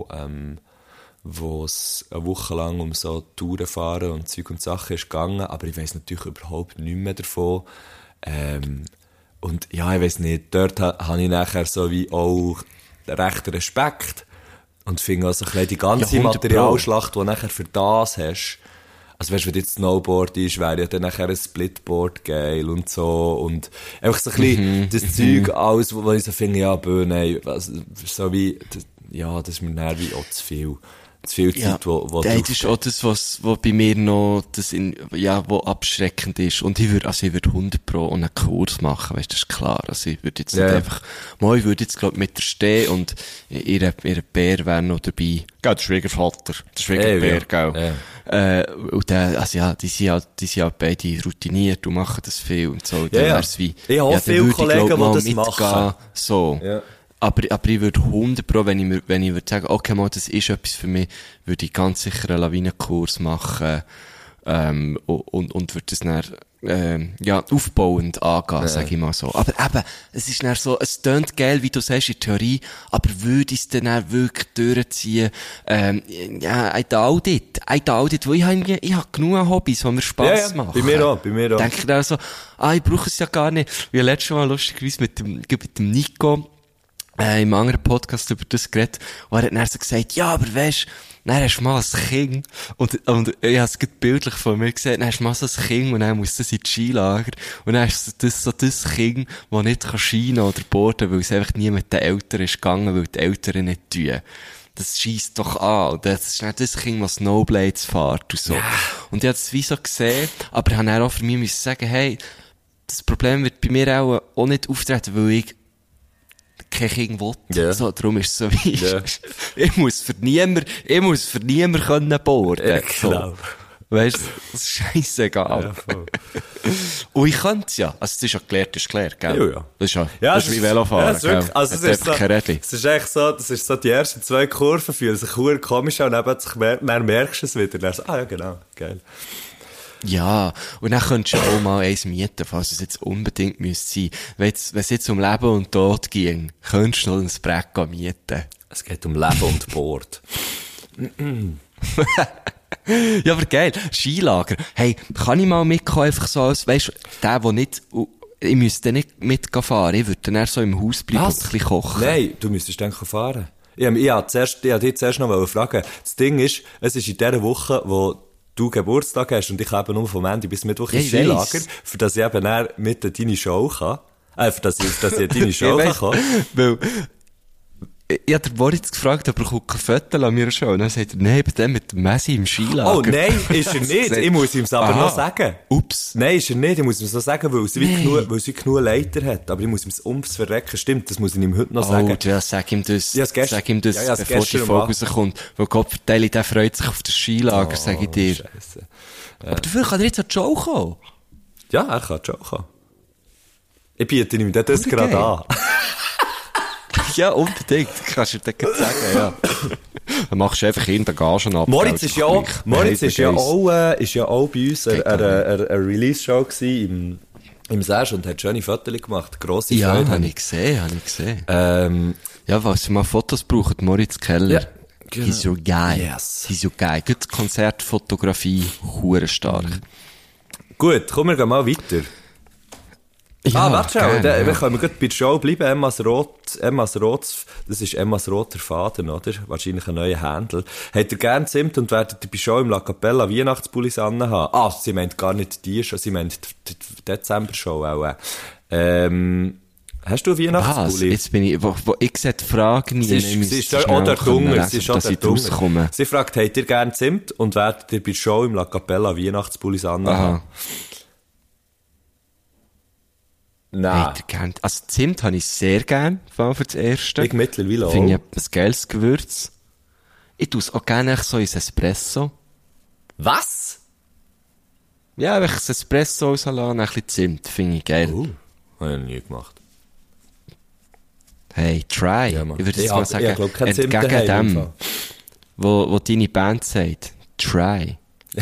Speaker 4: wo es eine Woche lang um so Touren fahren und Zeug und Sachen ist gegangen, aber ich weiss natürlich überhaupt nichts mehr davon. Und ja, ich weiss nicht, dort habe ich nachher so wie auch recht Respekt und finde also die ganze
Speaker 1: Ja, 100%.
Speaker 4: Materialschlacht, die du nachher für das hast. Also weißt du, wenn jetzt Snowboard ist, wäre ja dann nachher ein Splitboard geil und so und einfach so ein bisschen das Zeug alles, wo ich so finde, ja, nein, so wie, das ist mir dann wie auch zu viel. zu viel Zeit, wo
Speaker 1: das ist auch das, was bei mir noch, wo abschreckend ist. Und ich würde 100 Pro einen Kurs machen, weißt du, das ist klar. Also ich würde jetzt nicht einfach, ich würde jetzt, glaub, mit der stehen und ihre Bär wäre noch dabei. Gell, der Schwiegervater, der Schwiegerbär, gell. Und die sind ja beide routiniert und machen das viel und so. Dann wär's wie,
Speaker 4: ich habe viele Kollegen, die das machen.
Speaker 1: So. Ja. Aber ich würde 100 Pro, wenn ich würde sagen, okay, mal, das ist etwas für mich, würde ich ganz sicher einen Lawinenkurs machen, und würde das dann, aufbauend angehen, sag ich mal so. Aber eben, es ist dann so, es tönt geil, wie du sagst, in der Theorie, aber würde ich es dann wirklich durchziehen, I doubt it, weil ich habe genug Hobbys, die mir Spass machen.
Speaker 4: Bei mir auch.
Speaker 1: Denke ich dann so, ich brauche es ja gar nicht. Ich habe letztes Mal lustigerweise mit dem Nico, im anderen Podcast über das geredet, und er hat dann so gesagt, ja, aber weisst, dann hast du mal ein Kind, und ich habe es gerade bildlich von mir gesehen, dann hast du mal so ein Kind, und dann muss das in die Skilager, und dann hast du das Kind, das nicht scheinen oder boarden, weil es einfach nie mit den Eltern ist gegangen, weil die Eltern nicht tun. Das scheisst doch an. Und das ist nicht das Kind, das Snowblades fährt und so. Ja. Und ich habe es wie so gesehen, aber ich habe dann auch für mich müssen sagen, hey, das Problem wird bei mir auch nicht auftreten, weil ich kein Kind will. Yeah. So, darum ist es so wie, ich muss für niemand können boarden.
Speaker 4: Ja, genau.
Speaker 1: So. Weißt du, das ist scheissegal. Ja, voll. Und ich könnte es ja. Also, es ist ja geklärt, gell?
Speaker 4: Ja.
Speaker 1: Das ist wie Velofahren,
Speaker 4: ja, wirklich, also es ist echt so, das ist so, die ersten 2 Kurven fühlen sich verdammt komisch an, und dann merkst du es wieder. Dann so, ja, genau, geil.
Speaker 1: Ja, und dann könntest du auch mal eins mieten, falls es jetzt unbedingt müsste sein. Wenn es jetzt um Leben und Tod ging, könntest du noch ein Brett mieten.
Speaker 4: Es geht um Leben und Board.
Speaker 1: Ja, aber geil. Skilager. Hey, kann ich mal mitkommen, einfach so als, weisst du, nicht, ich müsste nicht mitfahren, ich würde dann eher so im Haus bleiben und ein bisschen kochen.
Speaker 4: Nein, du müsstest dann fahren. Ich wollte dich zuerst noch fragen. Das Ding ist, es ist in dieser Woche, wo du Geburtstag hast, und ich habe eben nur vom Ende bis Mittwoch ins Skilager, für das ich eben dann mit in deine Show kann. Für das ich in deine Show kann.
Speaker 1: Weil, ich habe den Moritz gefragt, ob er ein Foto an mir schon. Und dann sagt er, nein, bei dem mit dem Messi im Skilager.
Speaker 4: Oh, nein, ist er nicht. Ich muss ihm es aber noch sagen.
Speaker 1: Ups.
Speaker 4: Nein, ist er nicht. Ich muss ihm es noch sagen, weil sie genug Leiter hat. Aber ich muss ihm es ums Verrecken. Stimmt, das muss ich ihm heute noch sagen.
Speaker 1: Oh, ja, sag ihm das.
Speaker 4: Sag ihm das,
Speaker 1: bevor die Folge rauskommt. Weil Gott verteile, der freut sich auf das Skilager, sag ich dir.
Speaker 4: Scheisse.
Speaker 1: Ja. Aber dafür kann er jetzt an die Show kommen.
Speaker 4: Ja, er kann an die Show kommen. Ich biete ihm das gerade an.
Speaker 1: Ja, unbedingt. Kannst du dir das sagen, ja. Dann machst du einfach in der Gagen ab.
Speaker 4: Moritz ist ja auch bei uns eine Release-Show gewesen im Sash und hat schöne Fotos gemacht. Grosse Freude.
Speaker 1: Ja, habe ich gesehen. Ja, falls ihr mal Fotos braucht, Moritz Keller. Ja, genau. He's your guy.
Speaker 4: Yes.
Speaker 1: He's your guy. Gut, Konzertfotografie, hure stark.
Speaker 4: Gut, kommen wir mal weiter.
Speaker 1: Ja,
Speaker 4: warte schon, wir können gut bei der Show bleiben. Emmas Rot, das ist Emmas roter Faden, oder? Wahrscheinlich ein neuer Handel. Habt ihr gern Zimt und werdet ihr bei Show im La Capella Weihnachtspullis anhaben? Sie meint gar nicht die Show, sie meint die Dezember-Show auch. Hast du Weihnachtspulli?
Speaker 1: Jetzt bin ich, ich sehe die Frage nie.
Speaker 4: Sie ist auch der Dunger, Sie fragt, habt ihr gern Zimt und werdet ihr bei Show im La Capella Weihnachtspullis anhaben? Nein.
Speaker 1: Also Zimt habe ich sehr gern, für das Erste.
Speaker 4: Ich mittlerweile auch.
Speaker 1: Finde ich ein geiles Gewürz. Ich tue es auch gerne so ins Espresso.
Speaker 4: Was?
Speaker 1: Ja, wenn ich ein Espresso rauslasse, ein bisschen Zimt, finde ich geil.
Speaker 4: Habe ich noch nie gemacht.
Speaker 1: Hey, try. Ja, ich würde jetzt mal sagen, entgegen dem, wo deine Band sagt, try.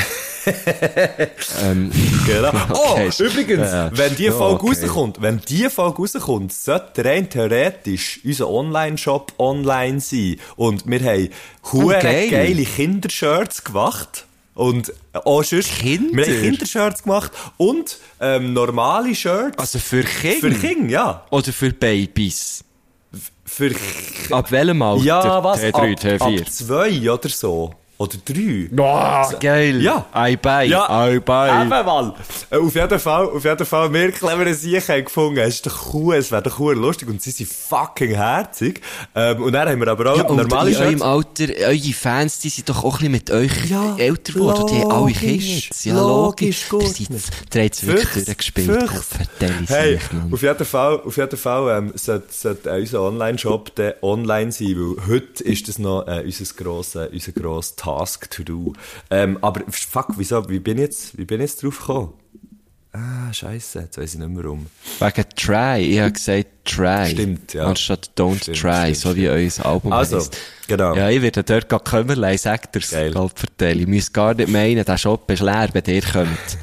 Speaker 4: Genau. Okay. Übrigens, wenn die Folge rauskommt, sollte rein theoretisch unser Online-Shop online sein. Und wir haben geile Kindershirts gemacht. Und auch sonst, wir haben Kindershirts gemacht und normale Shirts.
Speaker 1: Also für Kinder?
Speaker 4: Für Kinder, ja.
Speaker 1: Oder für Babys? Ab welchem Alter?
Speaker 4: Ja, was?
Speaker 1: T3, T4?
Speaker 4: Ab 2 oder so. oder 3.
Speaker 1: Oh, geil.
Speaker 4: Ja.
Speaker 1: I buy.
Speaker 4: Ja.
Speaker 1: I buy.
Speaker 4: Eben, Mann. Auf jeden Fall, wir cleveren Sicher haben gefunden, es ist doch cool, es wäre doch cool lustig und sie sind fucking herzig. Und dann haben wir aber auch normale
Speaker 1: in eurem Alter, eure Fans, die sind doch auch ein bisschen mit euch älter geworden. Die haben alle Kids. Ja, logisch. Ihr seid wirklich durchgespielt.
Speaker 4: Hey, auf jeden Fall sollte unser Online-Shop dann online sein, weil heute ist das noch unser grosser Task to do. Aber fuck, wie bin ich jetzt drauf gekommen? Scheisse, jetzt weiss ich nicht mehr warum.
Speaker 1: Wegen Try, ich habe gesagt Try.
Speaker 4: Stimmt, ja.
Speaker 1: Anstatt Don't Try, so wie euer Album
Speaker 4: also,
Speaker 1: heisst.
Speaker 4: Genau.
Speaker 1: Ja, ich werde dort gar Kömmerlein, sagt er's.
Speaker 4: Geil.
Speaker 1: Vertellen. Ich muss gar nicht meinen, der Shop ist leer, wenn ihr kommt.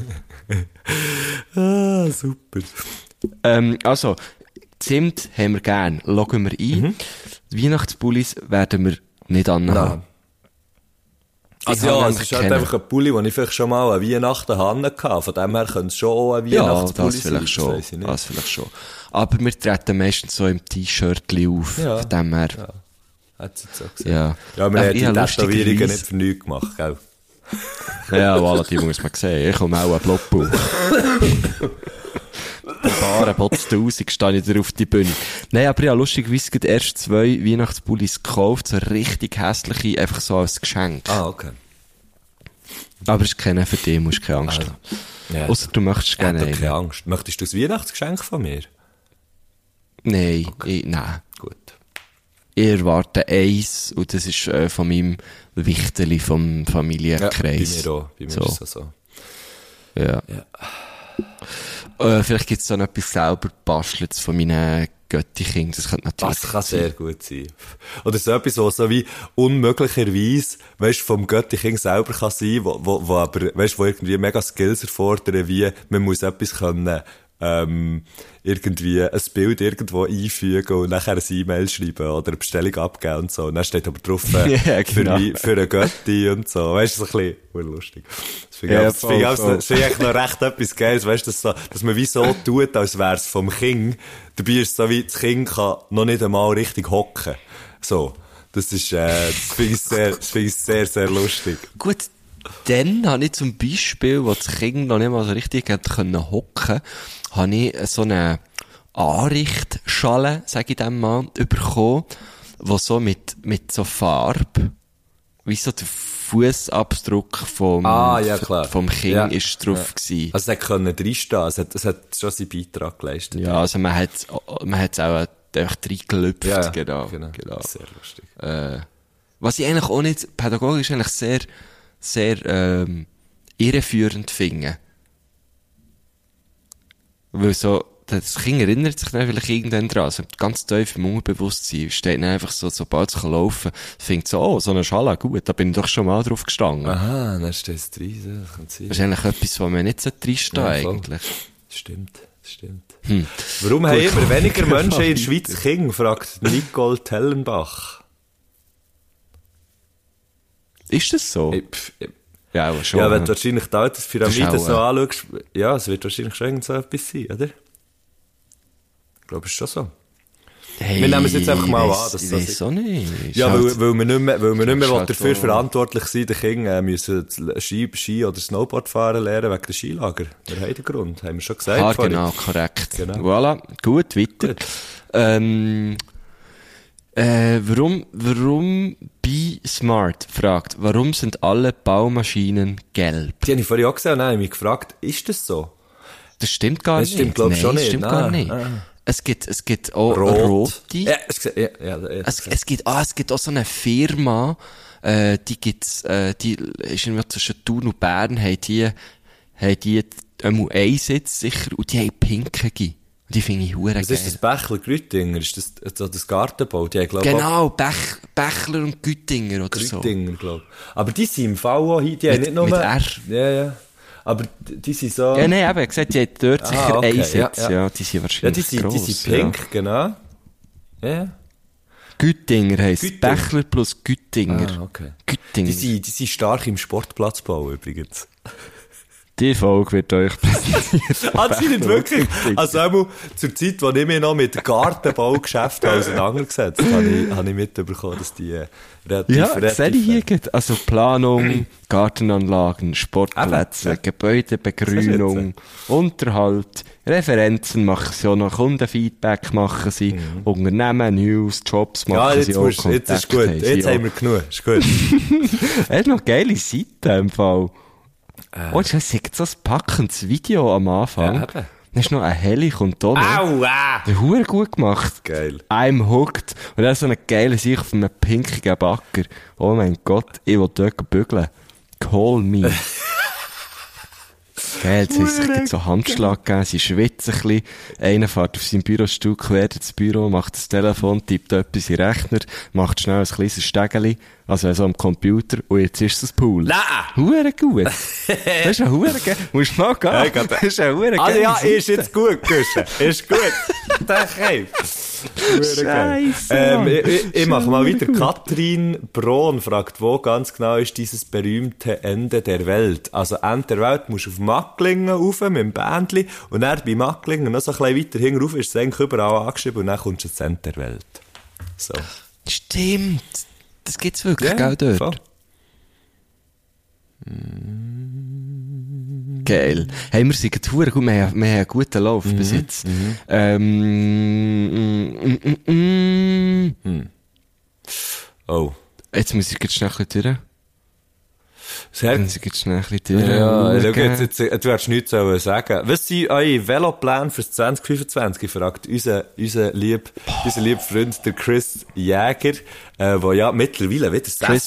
Speaker 4: Super.
Speaker 1: Also, Zimt haben wir gern. Loggen wir ein. Weihnachtsbullis werden wir nicht anhaben.
Speaker 4: Also ja, es ist halt einfach ein Pulli, den ich vielleicht schon mal an Weihnachten hatte. Von dem her könnte es schon auch ein Weihnachtspulli sein.
Speaker 1: Das vielleicht schon. Aber wir treten meistens so im T-Shirt auf.
Speaker 4: Ja.
Speaker 1: Von dem her.
Speaker 4: Ja. Hat es jetzt so gesagt.
Speaker 1: Ja.
Speaker 4: Ja, wir haben die Tätowierungen nicht für nichts gemacht, gell?
Speaker 1: Ja, voilà, die muss man sehen. Ich komme auch einen Blockbauch. Ein paar Botz-1000 stehe ich da auf die Bühne. Nein, aber ja, lustigerweise gibt erst 2 Weihnachtspullis gekauft, so richtig hässliche, einfach so als Geschenk.
Speaker 4: Okay.
Speaker 1: Aber es ist keiner für dich, musst keine Angst haben.
Speaker 4: Ja,
Speaker 1: Ausser du möchtest gerne
Speaker 4: einen. Keine Angst. Möchtest du ein Weihnachtsgeschenk von mir?
Speaker 1: Nein,
Speaker 4: Okay.
Speaker 1: nein.
Speaker 4: Gut.
Speaker 1: Ich erwarte eins, und das ist von meinem Wichterli vom Familienkreis.
Speaker 4: Ja, bei mir ist es so.
Speaker 1: Ja. Vielleicht gibt es dann etwas selber Basteltes von meinen Göttichingen. Das könnte natürlich
Speaker 4: Das kann sehr gut sein. Oder so etwas, was so wie unmöglicherweise, weißt, vom Göttiching selber kann sein, wo aber, weißt, wo irgendwie mega Skills erfordern, wie, man muss etwas können, irgendwie ein Bild irgendwo einfügen und nachher ein E-Mail schreiben oder eine Bestellung abgeben und so. Und dann steht aber drauf,
Speaker 1: ja, genau.
Speaker 4: für eine Götti und so. Weißt du, so ein bisschen lustig. Das finde ich eigentlich noch recht etwas Geiles, weißt du, dass man wie so tut, als wär's vom Kind. Dabei ist es so wie, das Kind kann noch nicht einmal richtig hocken. So. Das finde ich sehr, sehr lustig.
Speaker 1: Gut, dann habe ich zum Beispiel, wo das Kind noch nicht mal so richtig hocken konnte, habe ich so eine Anrichtschale, sage ich dem mal, bekommen, wo so mit so Farbe, wie so der Fußabdruck vom Kind ist drauf gewesen.
Speaker 4: Also es konnte reinstehen, es hat schon seinen Beitrag geleistet.
Speaker 1: Ja, also man hat es auch reingelüpft.
Speaker 4: Ja,
Speaker 1: genau.
Speaker 4: Sehr lustig.
Speaker 1: Was ich eigentlich auch nicht, pädagogisch eigentlich sehr irreführend finde. Weil so, das Kind erinnert sich dann vielleicht irgendwann dran. Also ganz tief im Unterbewusstsein steht dann einfach so, sobald es laufen kann, findet so, oh, so eine Schale, gut, da bin ich doch schon mal drauf gestanden.
Speaker 4: Aha, dann steht es drin, das kann sein.
Speaker 1: Das ist eigentlich etwas, wo man nicht reinstehen eigentlich.
Speaker 4: Stimmt. Warum haben immer weniger Menschen in der Schweiz Kinder, fragt Nicole Tellenbach.
Speaker 1: Ist das so? Ja, aber schon.
Speaker 4: Ja, wenn du wahrscheinlich die Alterspyramide so anschaust, ja, es wird wahrscheinlich schon irgend so etwas sein, oder? Ich glaube, es ist schon so.
Speaker 1: Hey,
Speaker 4: wir nehmen es jetzt einfach mal an, dass
Speaker 1: ich
Speaker 4: so
Speaker 1: weiss auch nicht.
Speaker 4: Ja, weil wir nicht mehr
Speaker 1: halt
Speaker 4: dafür
Speaker 1: so
Speaker 4: verantwortlich sind, die Kinder müssen Ski oder Snowboard fahren lernen wegen der Skilager. Der Heidegrund, haben wir schon gesagt.
Speaker 1: Genau, korrekt.
Speaker 4: Genau.
Speaker 1: Voilà, gut, weiter. Warum Be Smart fragt, warum sind alle Baumaschinen gelb?
Speaker 4: Die habe ich vorhin auch gesehen und dann habe ich mich gefragt, ist das so?
Speaker 1: Das stimmt gar nicht.
Speaker 4: Das stimmt, glaube ich, schon nicht.
Speaker 1: Das stimmt gar nicht. Es gibt auch rote.
Speaker 4: Ja,
Speaker 1: es gibt auch so eine Firma, die ist irgendwie zwischen Thun und Bern, haben die einen Sitz sicher, und die haben pinkige. Die finde ich hure geil.
Speaker 4: Was ist das, Bächler Grüttinger? Ist das so das Gartenbau? Die haben,
Speaker 1: genau, Bächler und Güttinger oder so.
Speaker 4: Grüttinger, glaube ich. Aber die sind im Fall auch hier, die haben nicht nur...
Speaker 1: Mit R.
Speaker 4: Ja. Aber die sind so...
Speaker 1: Ja, nein, eben, gesagt, die haben dort sicher einen Sitz.
Speaker 4: Ja.
Speaker 1: Die sind wahrscheinlich gross.
Speaker 4: Die sind pink, genau. Ja.
Speaker 1: Güttinger heisst Bächler plus Güttinger.
Speaker 4: Okay.
Speaker 1: Güttinger.
Speaker 4: Die sind stark im Sportplatzbau übrigens.
Speaker 1: Die Folge wird euch präsentiert.
Speaker 4: Anscheinend wirklich. Also einmal zur Zeit, wo ich mich noch mit Gartenbaugeschäften auseinandergesetzt habe ich mitbekommen, dass die relativ...
Speaker 1: sehe ich hier geht. Also Planung, Gartenanlagen, Sportplätze, Gebäudebegrünung, Unterhalt, Referenzen machen sie auch noch, Kundenfeedback machen sie, Unternehmen, News, Jobs machen sie auch.
Speaker 4: Jetzt ist gut. Jetzt haben wir genug. Ist gut.
Speaker 1: Er hat noch geile Seiten im Fall. Und es gibt so ein packendes Video am Anfang.
Speaker 4: Ja,
Speaker 1: Dann ist noch ein Heli, kommt da noch.
Speaker 4: Aua!
Speaker 1: Der Hure gut gemacht.
Speaker 4: Geil.
Speaker 1: I'm hooked. Und er hat so eine geile Sicht auf einem pinkigen Backer. Oh mein Gott, ich will dort bügeln. Call me. Geil, jetzt haben sie sich so Handschlag gegeben, sie schwitzen ein bisschen. Einer fährt auf seinem Bürostuhl quer ins Büro, macht das Telefon, tippt etwas in den Rechner, macht schnell ein kleines Stegeli, also so am Computer, und jetzt ist es ein Pool.
Speaker 4: Nein!
Speaker 1: Hure gut. Das ist ein Hure geil. Musst du mal gehen. Das ist ein Hure geil.
Speaker 4: Also ja, ist jetzt gut, Guschen. Ist gut. Danke.
Speaker 1: Scheisse.
Speaker 4: Ich mache mal wieder. Katrin Brohn fragt, wo ganz genau ist dieses berühmte Ende der Welt? Also Ende der Welt musst du auf Macklingen rauf mit dem Bändli und dann bei Macklingen noch so ein bisschen weiter hinten rauf ist es eigentlich überall angeschrieben und dann kommst du ins Ende der Welt. So.
Speaker 1: Stimmt. Das gibt's wirklich, gell, dort?
Speaker 4: Voll.
Speaker 1: Geil. Hey, wir sind hure gut, wir haben einen guten Lauf bis jetzt.
Speaker 4: Oh.
Speaker 1: Jetzt muss ich jetzt schnell ein bisschen durch.
Speaker 4: Sehr
Speaker 1: Muss ich jetzt schnell ein bisschen durch.
Speaker 4: Ja, schau jetzt, du hättest nichts sagen. Was sind eure Velopläne fürs 2025? Fragt unser lieb Freund, der Chris Jäger, wo ja mittlerweile wieder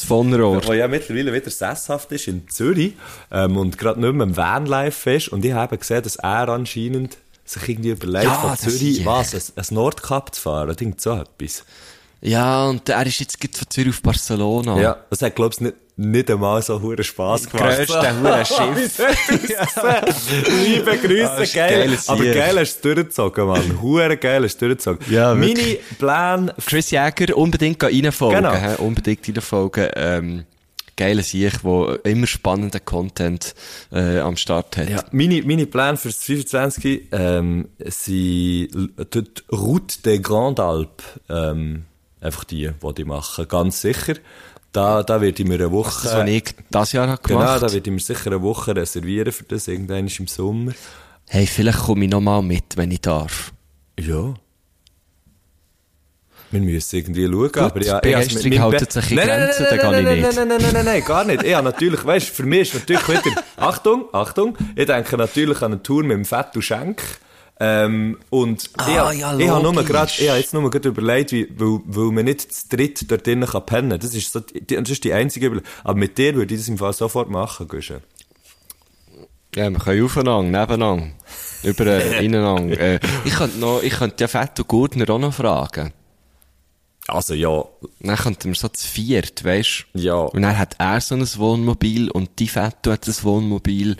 Speaker 4: sesshaft ist in Zürich, und gerade nicht mehr im Vanlife ist. Und ich habe gesehen, dass er anscheinend sich irgendwie überlegt, von Zürich, ein Nordkap zu fahren. Ich denke so etwas.
Speaker 1: Ja, und er ist jetzt von Zürich auf Barcelona.
Speaker 4: Ja, das hat, glaubst du, nicht einmal so hure Spass gemacht.
Speaker 1: Grösste hure Schiff.
Speaker 4: Liebe Grüße, geil. Aber geil hast du durchgezogen, Mann. Hure geil hast du durchgezogen.
Speaker 1: Ja,
Speaker 4: meine Pläne...
Speaker 1: Chris Jäger, unbedingt reinfolgen.
Speaker 4: Genau.
Speaker 1: Unbedingt reinfolgen. Geile Sicht, der immer spannenden Content am Start hat.
Speaker 4: Ja, meine Pläne für das 25 sind die Route des Grandes Alpes. Einfach die ich mache. Ganz sicher. Da werde ich mir eine Woche...
Speaker 1: Das, was ich das Jahr gemacht habe.
Speaker 4: Genau, da werde ich mir sicher eine Woche reservieren für das, irgendwann im Sommer.
Speaker 1: Hey, vielleicht komme ich noch mal mit, wenn ich darf.
Speaker 4: Ja. Wir müssen irgendwie schauen,
Speaker 1: Gut,
Speaker 4: aber ja...
Speaker 1: Begeisterung haltet sich in Grenzen, dann gehe ich nicht.
Speaker 4: Nein, gar nicht. Ja, natürlich, weißt, für mich ist natürlich wieder... Achtung, ich denke natürlich an eine Tour mit dem Fett und Schenk. Und ich habe jetzt nur gerade überlegt, weil man nicht zu dritt dort drinnen pennen kann. Das ist die einzige Überlegung. Aber mit dir würde ich das im Fall sofort machen, Guschen.
Speaker 1: Ja, wir können aufeinander, nebeneinander, ineinander. Ich könnte ja Fett und Gurtner auch noch fragen.
Speaker 4: Also, ja.
Speaker 1: Dann könnten wir so zu viert, weisst du?
Speaker 4: Ja.
Speaker 1: Und dann hat er so ein Wohnmobil und die Fetto hat ein Wohnmobil.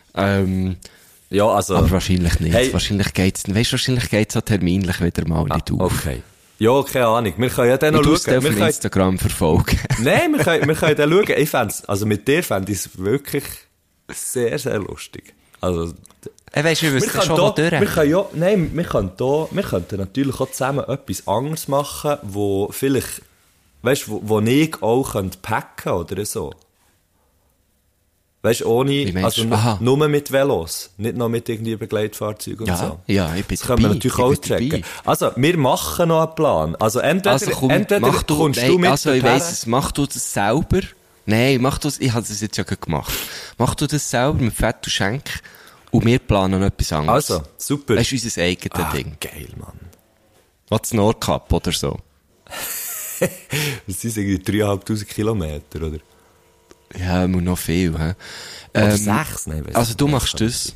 Speaker 4: Ja, also...
Speaker 1: Aber wahrscheinlich nicht.
Speaker 4: Hey.
Speaker 1: Wahrscheinlich geht's auch terminlich wieder mal nicht auf.
Speaker 4: Okay. Ja, keine Ahnung. Wir können ja dann noch schauen.
Speaker 1: Wir können Instagram verfolgen.
Speaker 4: Nein, wir können dann schauen. Mit dir fände ich es wirklich sehr, sehr lustig. Also...
Speaker 1: Weisst du, wir wissen schon mal durch.
Speaker 4: Wir könnten natürlich auch zusammen etwas anderes machen, wo vielleicht, weißt du, wo ich auch packen könnte oder so. Weißt du, nur mit Velos, nicht noch mit irgendwie Begleitfahrzeugen und so.
Speaker 1: Ja, ich bin
Speaker 4: das können wir natürlich auch checken. Also, wir machen noch einen Plan. Also, entweder kommst du mit.
Speaker 1: Also, ich weiss es, mach du das selber. Nein, ich habe das jetzt ja gerade gemacht. Mach du das selber mit Fett und Schenk und wir planen noch etwas anderes.
Speaker 4: Also, super.
Speaker 1: Das ist unser eigenes Ding.
Speaker 4: Geil, Mann.
Speaker 1: Was, Nordkap oder so?
Speaker 4: Das sind irgendwie 3'500 Kilometer, oder?
Speaker 1: Ja, noch viel, hä?
Speaker 4: Oder 6, nein,
Speaker 1: also du machst das,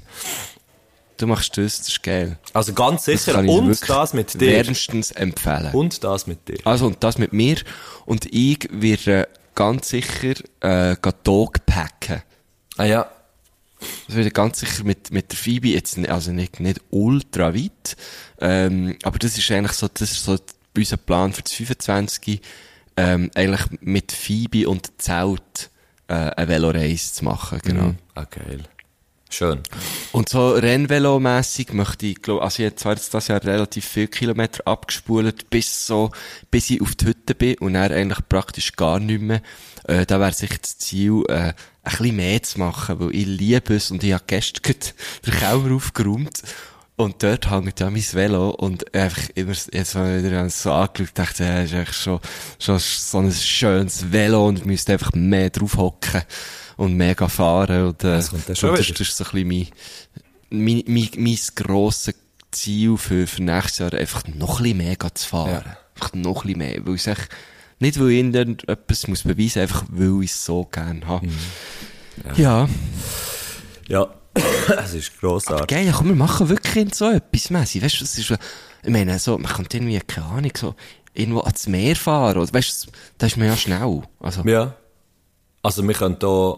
Speaker 1: das ist geil.
Speaker 4: Also ganz sicher, und das mit dir.
Speaker 1: Wärmstens empfehlen.
Speaker 4: Und das mit dir.
Speaker 1: Also, und das mit mir. Und ich werde ganz sicher, Dog packen.
Speaker 4: Ah ja.
Speaker 1: Das wird ganz sicher mit der Phoebe jetzt, also nicht ultra weit, aber das ist eigentlich so, unser Plan für das 25, eigentlich mit Phoebe und Zelt, eine Veloreise zu machen, genau.
Speaker 4: Ah, geil. Schön.
Speaker 1: Und so Rennvelo-mässig möchte ich, also ich habe zwar jetzt das Jahr relativ viele Kilometer abgespult, bis ich auf die Hütte bin und dann eigentlich praktisch gar nicht mehr. Da wäre sicher das Ziel, ein bisschen mehr zu machen, weil ich liebe es und ich habe gestern gerade den Keller aufgeräumt und dort hängt ja mein Velo und einfach immer jetzt wieder so angeschaut, dachte, das ist echt schon so ein schönes Velo und ich müsste einfach mehr drauf hocken und mega fahren und das ist so ein bisschen mein grosses Ziel für nächstes Jahr, einfach noch ein bisschen mehr zu fahren. Ja. Einfach noch ein bisschen mehr, weil ich nicht, weil ich irgendetwas muss beweisen, einfach weil ich es so gerne habe. Ja.
Speaker 4: Ja, es ist grossartig.
Speaker 1: Aber geil, komm, wir machen wirklich so etwas mässig. Weißt du, das ist, ich meine, so, man kann irgendwie, keine Ahnung, so, irgendwo ans Meer fahren, oder, weißt du, da ist man ja schnell. Also.
Speaker 4: Ja. Also, wir können da,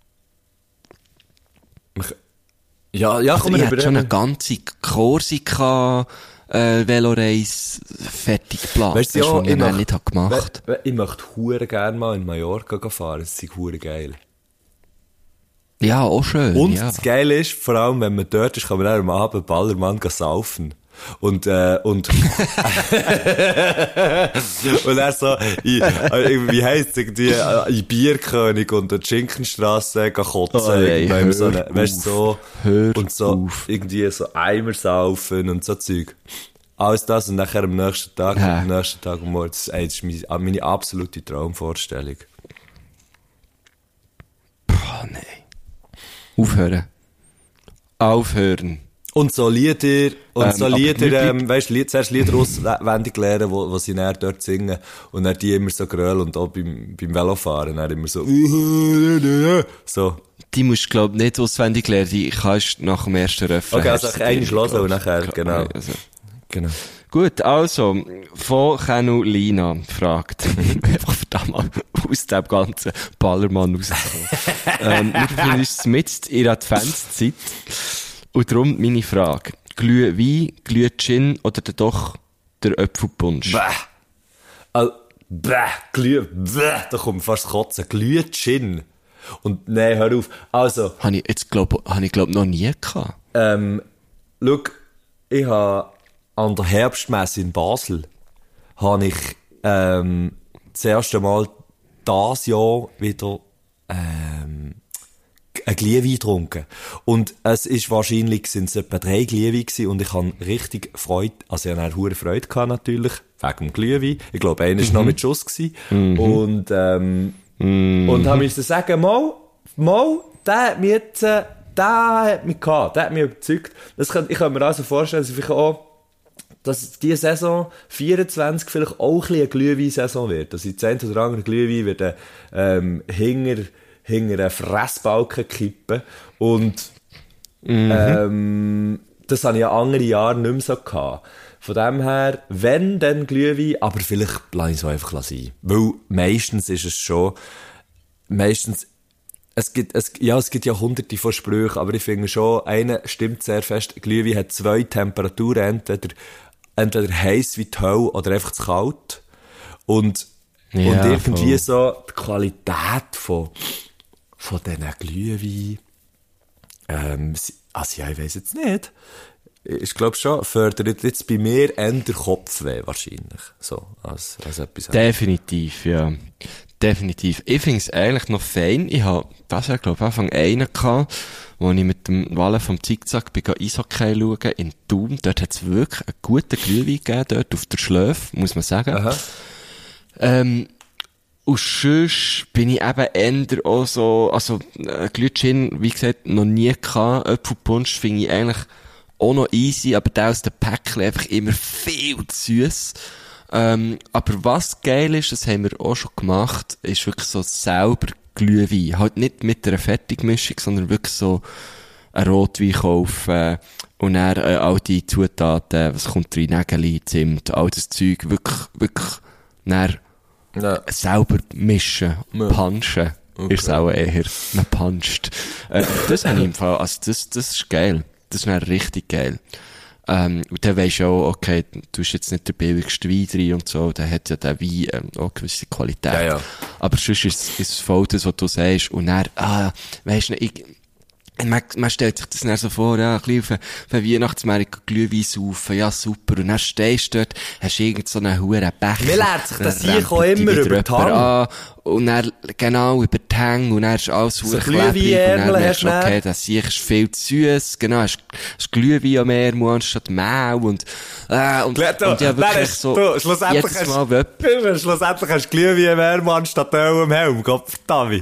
Speaker 4: ja, komm,
Speaker 1: ich hätte schon eine ganze Korsika, Veloreise fertig geplant.
Speaker 4: Weißt du, ja,
Speaker 1: was ich nicht gemacht habe.
Speaker 4: Ich möchte hure gerne mal in Mallorca fahren, das ist hure geil.
Speaker 1: Ja, auch schön.
Speaker 4: Und
Speaker 1: ja.
Speaker 4: das Geile ist, vor allem, wenn man dort ist, kann man dann am Abend Ballermann saufen. Und und er so, wie heisst es irgendwie, in Bierkönig und der Schinkenstrasse kotzen. Weißt du, so, irgendwie so Eimer saufen und so Zeug. Alles das und nachher am nächsten Tag am Morgen, das ist meine absolute Traumvorstellung.
Speaker 1: Boah, nein. Aufhören.
Speaker 4: Und so Lieder, weißt du, zuerst Lieder auswendig lernen, wo sie dann dort singen, und dann die immer so gröl und auch beim Velofahren dann immer so,
Speaker 1: Die musst du, glaub, nicht auswendig lernen, die kannst du nach dem ersten Refrain.
Speaker 4: Okay, also einmal hören und nachher, genau.
Speaker 1: Also.
Speaker 4: Genau.
Speaker 1: Gut, also, von Kenu Lina fragt, einfach verdammt mal aus dem ganzen Ballermann rauszukommen. Wir befinden uns mitten in der Adventszeit. Und darum meine Frage. Glühwein, Glühgin oder doch der Apfelpunsch?
Speaker 4: Da kommt fast Kotzen. Glühgin. Und nein, hör auf. Also.
Speaker 1: Habe ich glaub, noch nie gehabt.
Speaker 4: Schau, ich habe an der Herbstmesse in Basel habe ich das erste Mal dieses Jahr wieder ein Glühwein getrunken. Und es ist wahrscheinlich, sind es etwa 3 Glühwein gewesen, und ich habe richtig Freude, also ich habe eine hohe Freude gehabt natürlich, wegen dem Glühwein. Ich glaube, einer war noch mit Schuss gewesen. Und habe müssen sagen, mal, der hat mich gehabt, der hat mich überzeugt. Ich kann mir also vorstellen, dass ich auch, dass diese Saison 24 vielleicht auch ein bisschen eine Glühwein-Saison wird. Dass ich das eine oder andere Glühwein wird hinter einen Fressbalken kippen. Und das habe ich ja andere Jahre nicht mehr so gehabt. Von dem her, wenn, dann Glühwein, aber vielleicht lasse ich es einfach sein. Weil meistens ist es schon, es gibt ja hunderte von Sprüchen, aber ich finde schon, einer stimmt sehr fest, Glühwein hat 2 Temperaturen, entweder heiß wie die Hölle oder einfach zu kalt. Und irgendwie voll. So die Qualität von diesen Glühwein, also ja, ich weiss jetzt nicht. Ich glaube schon, fördert jetzt bei mir eher der Kopfweh wahrscheinlich. So, als etwas.
Speaker 1: Definitiv, ja. Definitiv. Ich finde es eigentlich noch fein. Ich habe das Jahr, glaube ich, Anfang einen gehabt, wo ich mit dem Wallen vom Zickzack bin Eishockey schauen in Thun. Dort hat es wirklich einen guten Glühwein gegeben, dort auf der Schläfe, muss man sagen.
Speaker 4: Aha.
Speaker 1: Und sonst bin ich eben eher auch so, also, Glühgin, wie gesagt, noch nie gehabt. Apfelpunsch finde ich eigentlich auch noch easy, aber der aus den Päckchen einfach immer viel zu süß. Aber was geil ist, das haben wir auch schon gemacht, ist wirklich so selber Glühwein. Halt nicht mit einer Fertigmischung, sondern wirklich so ein Rotwein kaufen und dann all die Zutaten, was kommt rein, Nägeli, Zimt, all das Zeug, wirklich dann selber mischen, punchen. Okay. Ist es auch eher, man puncht. Das habe ich im Fall, also das ist geil. Das ist dann richtig geil. Und dann weisst du auch, okay, du hast jetzt nicht der billigste Wein drin und so, dann hat ja der Wein auch gewisse Qualität. Ja. Aber sonst ist es voll das, was du sagst. Und dann, weisst du, Man stellt sich das dann so vor, ja, ein bisschen auf einen Weihnachtsmarkt Glühwein saufen, ja, super. Und dann stehst du dort, hast irgend so einen huren Becher.
Speaker 4: Mir lernt sich das hier auch immer über die Hang.
Speaker 1: Und dann, genau, über die Hänge, und dann ist alles
Speaker 4: so
Speaker 1: klebrig. Und dann merkst du, okay, das Sieg ist viel zu süß, genau, hast Glühwein am Meer, anstatt Mehl, und ja, wirklich so,
Speaker 4: schlussendlich hast du Glühwein am Meer, anstatt Öl am Helm, Gott verdammt.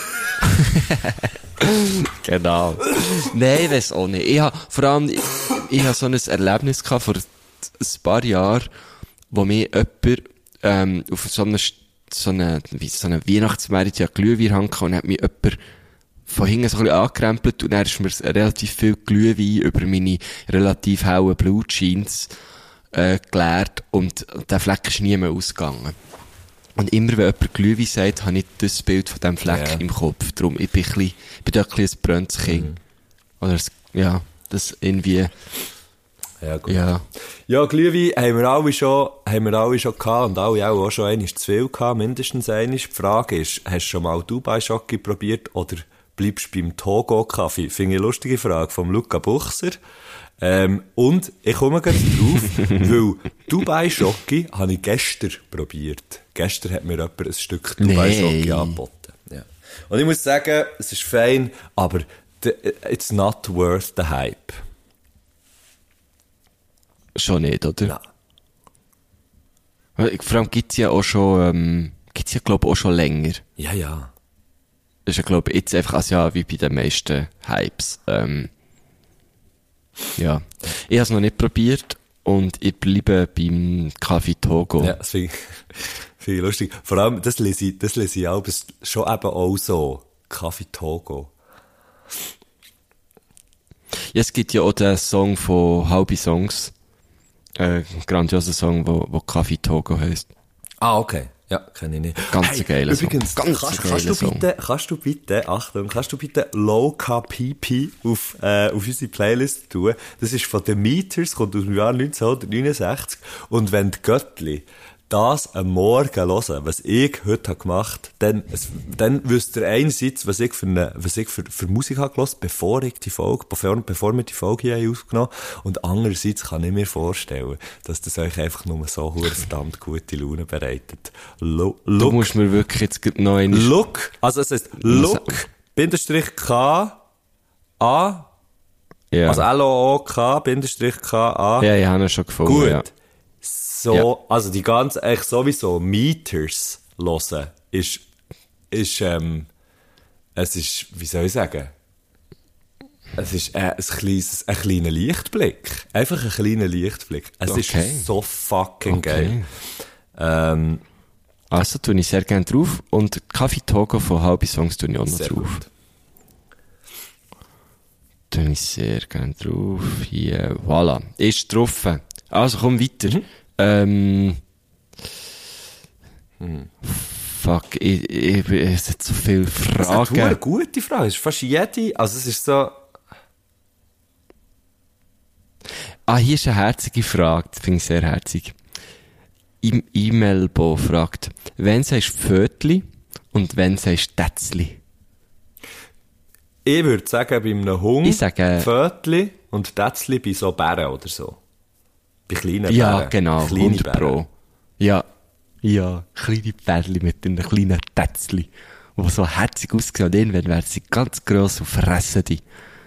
Speaker 1: Genau. Nein, ich weiss auch nicht. Ich habe so ein Erlebnis gehabt vor ein paar Jahren, wo mir jemand, auf so eine Weihnachtsmarkt, ja, Glühwein hang, und hat mich jemand von hinten so ein bisschen angekrempelt, und dann ist mir relativ viel Glühwein über meine relativ hellen Blue Jeans, geleert, und der Fleck ist nie mehr ausgegangen. Und immer, wenn jemand Glühwein sagt, habe ich das Bild von diesem Fleck im Kopf. Darum, ich bin dort ein bisschen ein Brönzchen. Oder, das irgendwie...
Speaker 4: Ja, gut. Ja, Glühwein haben wir alle schon gehabt, und alle auch schon einmal zu viel gehabt, mindestens einmal. Die Frage ist, hast du schon mal Dubai-Schoki probiert, oder bleibst du beim Togo-Kaffee? Finde ich eine lustige Frage vom Luca Buchser. Und ich komme gleich drauf, weil Dubai-Schoki habe ich gestern probiert. Gestern hat mir jemand ein Stück Dubai-Schoki angeboten. Ja. Und ich muss sagen, es ist fein, aber it's not worth the hype.
Speaker 1: Schon nicht, oder?
Speaker 4: Nein.
Speaker 1: Vor allem gibt's ja, glaube ich, auch schon länger.
Speaker 4: Ja.
Speaker 1: Das ist ja, glaube ich, jetzt einfach, also ja, wie bei den meisten Hypes. Ja. Ich habe es noch nicht probiert, und ich bleibe beim Kaffee Togo.
Speaker 4: Ja, das finde ich lustig. Vor allem, das lese ich auch schon eben auch so. Kaffee Togo.
Speaker 1: Ja, es gibt ja auch den Song von Halbi Songs. Ein grandioser Song, wo Kaffee Togo heisst.
Speaker 4: Ah, okay. Ja, kenne ich nicht.
Speaker 1: Ganz geiler Song.
Speaker 4: Übrigens, kannst du bitte Low KPP auf unsere Playlist tun? Das ist von The Meters, kommt aus dem Jahr 1969. Und wenn die Göttli das am Morgen hören, was ich heute gemacht habe, dann wüsst ihr einerseits, was ich für Musik habe gehört, bevor wir die Folge hier aufgenommen haben. Und andererseits kann ich mir vorstellen, dass das euch einfach nur so verdammt gute Laune bereitet.
Speaker 1: Du musst mir wirklich jetzt noch eine...
Speaker 4: Look, also es heißt Look-K-A,
Speaker 1: ja.
Speaker 4: Also L-O-O-K-K-A.
Speaker 1: Ja, ich habe ihn schon gefunden.
Speaker 4: Gut.
Speaker 1: Ja.
Speaker 4: So, ja. Also die ganze, eigentlich sowieso Meters hören es ist, wie soll ich sagen? Es ist ein kleiner Lichtblick. Einfach ein kleiner Lichtblick. Es ist so fucking geil.
Speaker 1: Also tue ich sehr gerne drauf, und Kaffee Togo von Halbi Songs tue ich auch noch sehr drauf. Gut. Tue ich sehr gerne drauf. Hier, voilà. Ist drauf. Also komm weiter. Fuck, es hat so viele Fragen. Das ist eine
Speaker 4: gute Frage. Es ist fast jede, also es ist so...
Speaker 1: Hier ist eine herzige Frage. Das finde ich sehr herzig. E-Mailbo fragt, wenn sagst du Pfötli und wenn sagst du Tätzli?
Speaker 4: Ich würde sagen, bei einem Hund
Speaker 1: Pfötli
Speaker 4: und Tätzli bei so Bären oder so. Bei kleinen Bären.
Speaker 1: Ja, genau, 100%. Ja, kleine Bärli mit einem kleinen Tätzli, die so herzig aussehen, und irgendwann werden sie ganz gross und fressen die.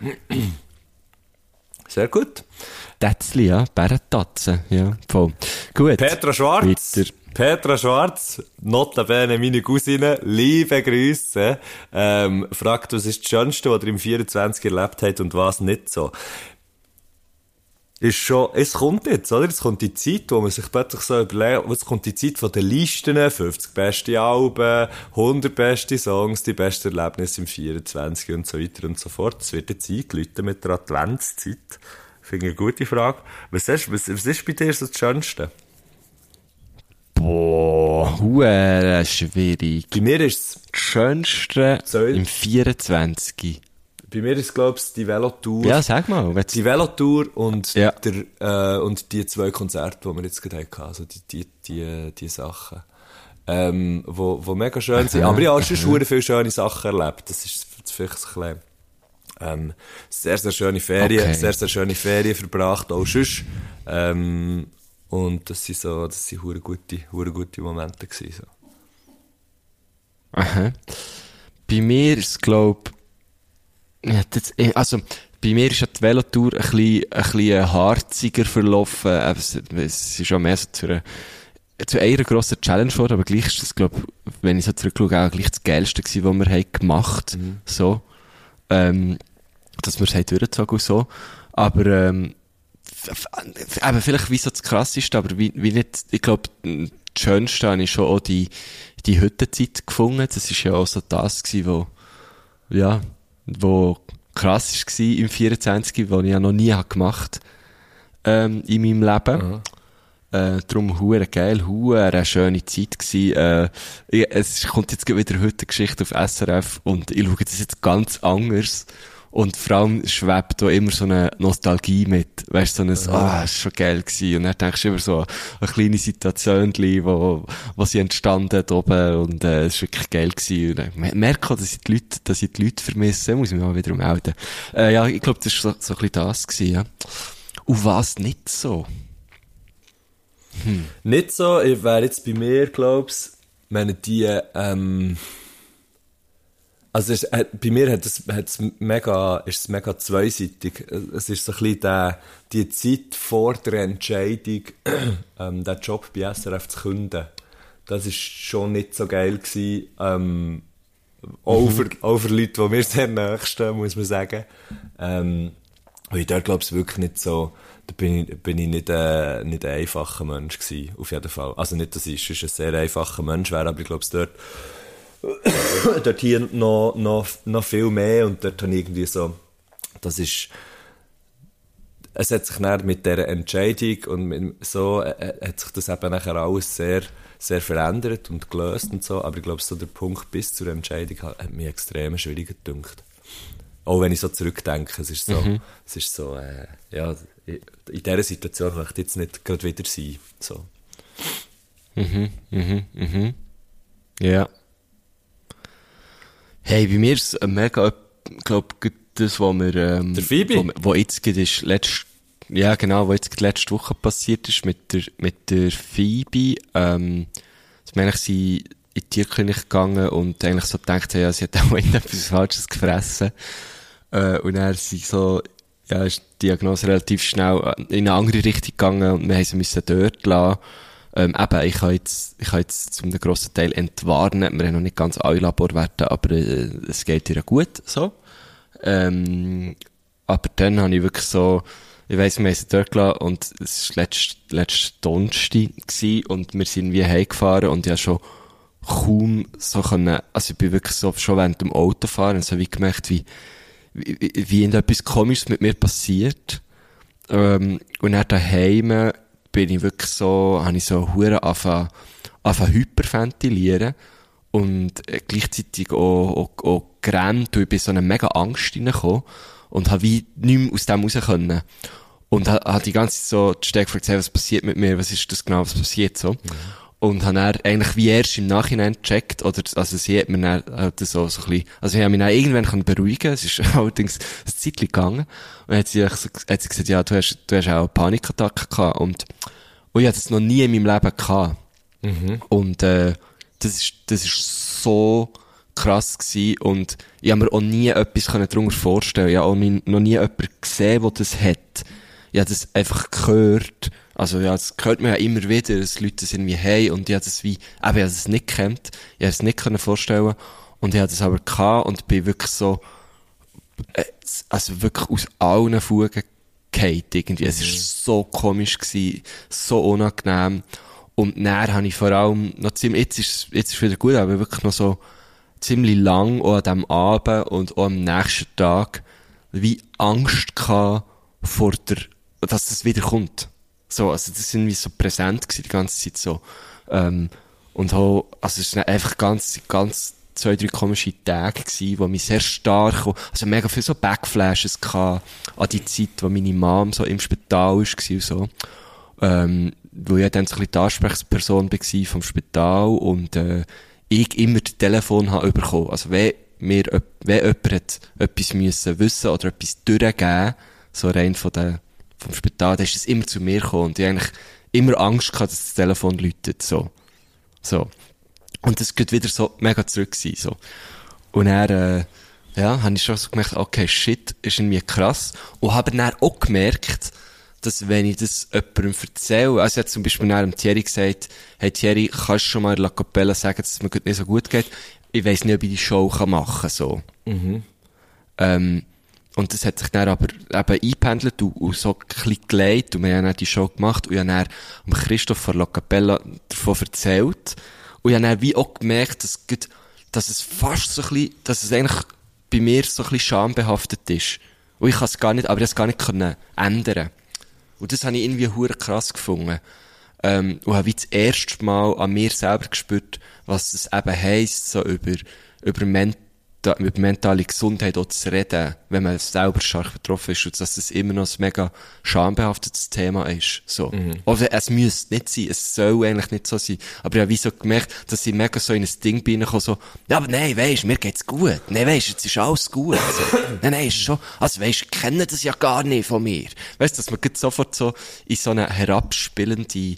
Speaker 4: Sehr gut.
Speaker 1: Tätzli, ja, Bärentatzen, ja, voll. Gut.
Speaker 4: Petra Schwarz, notabene meine Cousine, liebe Grüße, fragt, was ist das Schönste, was ihr im 24 erlebt habt und was nicht so. Es kommt jetzt, oder? Es kommt die Zeit, wo man sich plötzlich so überlegt, es kommt die Zeit von den Listen, 50 beste Alben, 100 beste Songs, die besten Erlebnisse im 24 und so weiter und so fort. Es wird jetzt eingeläutet mit der Adventszeit. Finde ich eine gute Frage. Was ist bei dir so das Schönste?
Speaker 1: Boah, schwierig.
Speaker 4: Bei mir ist es
Speaker 1: das Schönste im 24.
Speaker 4: Bei mir ist es, glaube ich, die Velotour.
Speaker 1: Ja, sag mal.
Speaker 4: Die Velotour und und die 2 Konzerte, die wir jetzt gerade hatten. Also die Sachen. Wo mega schön sind. Aber ja, es ist schon viele schöne Sachen erlebt. Das ist vielleicht ein bisschen Sehr, sehr schöne Ferien,
Speaker 1: Okay.
Speaker 4: sehr, sehr schöne Ferien verbracht, auch sonst. Und das sind hure gute Momente gewesen, so.
Speaker 1: Aha. Bei mir ist, glaub, ja, also, bei mir ist ja die Velotour ein bisschen harziger verlaufen. Es ist auch mehr so zu einer grossen Challenge geworden, aber gleich ist das, glaub, wenn ich so zurückschaue, auch gleich das Geilste gewesen, was wir haben gemacht. So. Dass wir es haben durchgezogen und so. Aber, eben vielleicht wie so das Krasseste, aber wie nicht, ich glaube, das Schönste habe ich schon auch die Hüttenzeit gefunden. Das ist ja auch so das gewesen, wo krass war im 24, was ich ja noch nie gemacht habe, in meinem Leben. Darum hure geil, hure schöne Zeit gewesen. Es kommt jetzt wieder heute eine Geschichte auf SRF und ich schaue das jetzt ganz anders. Und vor allem schwebt da immer so eine Nostalgie mit. Weißt du, so ein, ist schon geil gewesen. Und dann denkst du immer so eine kleine Situation, wo sie entstanden da oben. Und, es ist wirklich geil gewesen. Und ich merke auch, dass ich die Leute vermisse. Muss ich mich mal wieder melden. Ja, ich glaube, das war so ein bisschen das gewesen, ja. Und was nicht so?
Speaker 4: Nicht so, ich wäre jetzt bei mir, glaub's, meine die, also bei mir ist es mega zweiseitig. Es ist so ein bisschen die Zeit vor der Entscheidung, den Job bei SRF zu künden. Das ist schon nicht so geil gewesen. Auch für Leute, die mir sehr nahe stehen, muss man sagen. Und ich dort glaube ich wirklich nicht so, da bin ich nicht ein einfacher Mensch gewesen, auf jeden Fall. Also nicht, dass ich sonst ein sehr einfacher Mensch wäre, aber ich glaube dort hier noch viel mehr und dort habe ich irgendwie so, es hat sich dann mit dieser Entscheidung und so hat sich das eben nachher alles sehr, sehr verändert und gelöst und so, aber ich glaube so der Punkt bis zur Entscheidung hat mich extrem schwierig gedünkt. Auch wenn ich so zurückdenke, es ist so, ja, in dieser Situation möchte ich jetzt nicht gerade wieder sein, so.
Speaker 1: Ja. Hey, bei mir ist es mega, glaub, das, was wir,
Speaker 4: Der Phoebe?
Speaker 1: Wo jetzt gerade ist, wo jetzt letzte Woche passiert ist, mit der Phoebe, dass wir eigentlich in die Tierklinik gegangen und eigentlich so gedacht haben, ja, sie hat auch etwas Falsches gefressen. Und dann ist die Diagnose relativ schnell in eine andere Richtung gegangen und wir haben sie müssen dort lassen. Ich habe jetzt zum grossen Teil entwarnt. Wir haben noch nicht ganz alle Laborwerte, aber es geht ihr gut, so. Aber dann habe ich wirklich so, ich weiss, wir haben sie dort gelassen und es war letzte Donnerstag gewesen und wir sind wie heimgefahren und ich habe schon kaum so können, also ich bin wirklich so schon während dem Autofahren und so wie gemerkt, wie irgendetwas Komisches mit mir passiert. Und dann daheim bin ich wirklich so, habe ich so hure angefangen hyperventilieren und gleichzeitig auch gerannt und ich bin so eine mega Angst reingekommen und habe wie nichts mehr aus dem raus können. Und habe die ganze Zeit so die Stelle gefragt, was passiert mit mir, was ist das genau, was passiert so. Und habe dann eigentlich wie erst im Nachhinein gecheckt, oder, also sie hat mir dann halt so ein bisschen, also ich habe mich dann irgendwann beruhigen, es ist allerdings ein Zeitchen gegangen, und hat sie gesagt, ja, du hast auch Panikattacken gehabt, und ich hatte das noch nie in meinem Leben gehabt. Und, das ist so krass gewesen, und ich habe mir auch nie etwas darunter vorstellen, ich habe auch noch nie jemanden gesehen, der das hat. Ich habe das einfach gehört. Also, ja, das hört man ja immer wieder, dass Leute das irgendwie haben, und ich habe das ich habe das nicht gekannt, ich habe es nicht vorstellen, und ich habe das aber gehabt, und bin wirklich so, also wirklich aus allen Fugen gefallen, irgendwie. Es ist so komisch gewesen, so unangenehm, und dann habe ich vor allem noch ziemlich, jetzt ist wieder gut, aber wirklich noch so ziemlich lang, auch an diesem Abend und auch am nächsten Tag, wie Angst gehabt dass das wieder kommt. So, also das sind wie so präsent gewesen, die ganze Zeit so. Und auch, also es sind einfach ganz 2-3 komische Tage gewesen, wo mich sehr stark, also mega viel so Backflashes gehabt, an die Zeit, wo meine Mom so im Spital war und so. Wo ich dann so ein bisschen die Ansprechperson war vom Spital und, ich immer das Telefon habe bekommen. Also wenn wenn jemand hat etwas müssen wissen oder etwas durchgeben, so rein vom Spital, dann ist es immer zu mir gekommen und ich eigentlich immer Angst gehabt, dass das Telefon läutet, so. Und das geht wieder so mega zurück sein, so. Und dann, habe ich schon so gemerkt, okay, shit, ist irgendwie krass. Und habe dann auch gemerkt, dass wenn ich das jemandem erzähle, also ich habe zum Beispiel dem Thierry gesagt, hey Thierry, kannst du schon mal in La Capella sagen, dass es mir nicht so gut geht? Ich weiss nicht, ob ich die Show machen kann, so. Und das hat sich dann aber eben eingependelt und so ein bisschen geleitet und wir haben dann die Show gemacht und ich habe dann Christoph von La Capella davon erzählt und ich habe dann wie auch gemerkt, dass es fast so ein bisschen, dass es eigentlich bei mir so ein bisschen schambehaftet ist. Und ich kann es gar nicht, aber ich es gar nicht können ändern. Und das habe ich irgendwie hure krass gefunden. Und habe wie das erste Mal an mir selber gespürt, was es eben heisst, so über mentale Gesundheit auch zu reden, wenn man selber stark betroffen ist und dass das immer noch ein mega schambehaftetes Thema ist. So. Oder es müsste nicht sein, es soll eigentlich nicht so sein. Aber ich habe wie so gemerkt, dass ich mega so in ein Ding bin, so, ja, aber nein, weisst, mir geht's gut. Nein, weisst, jetzt ist alles gut. So. Nein, ist schon, also weisst, ich kenne das ja gar nicht von mir. Weisst, dass man sofort so in so eine herabspielende,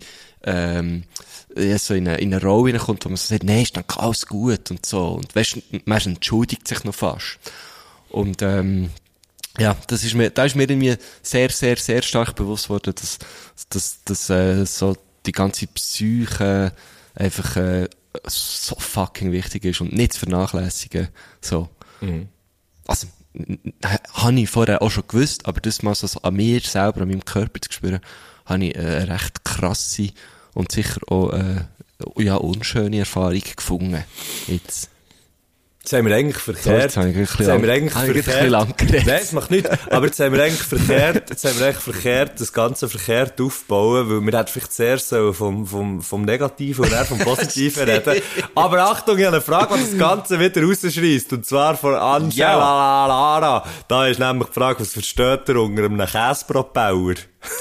Speaker 1: so in eine Rolle hineinkommt, wo man so sagt, nein, ist dann alles gut und so. Und weisst, man entschuldigt sich noch fast. Und, da ist mir irgendwie sehr, sehr, sehr stark bewusst worden, dass so die ganze Psyche einfach, so fucking wichtig ist und nicht zu vernachlässigen. So. Also, habe ich vorher auch schon gewusst, aber das mal so an mir selber, an meinem Körper zu spüren, habe ich eine recht krasse und sicher auch, unschöne Erfahrung gefunden. Jetzt.
Speaker 4: Jetzt haben wir eigentlich verkehrt. Nein, es macht nichts. Aber jetzt haben wir eigentlich verkehrt, das Ganze verkehrt aufbauen, weil wir hätten vielleicht zuerst so vom Negativen und dann vom Positiven reden. Aber Achtung, ich habe eine Frage, die das Ganze wieder rausschreisst. Und zwar von Angela Lara. Da ist nämlich die Frage, was versteht ihr unter einem Käsepropeller?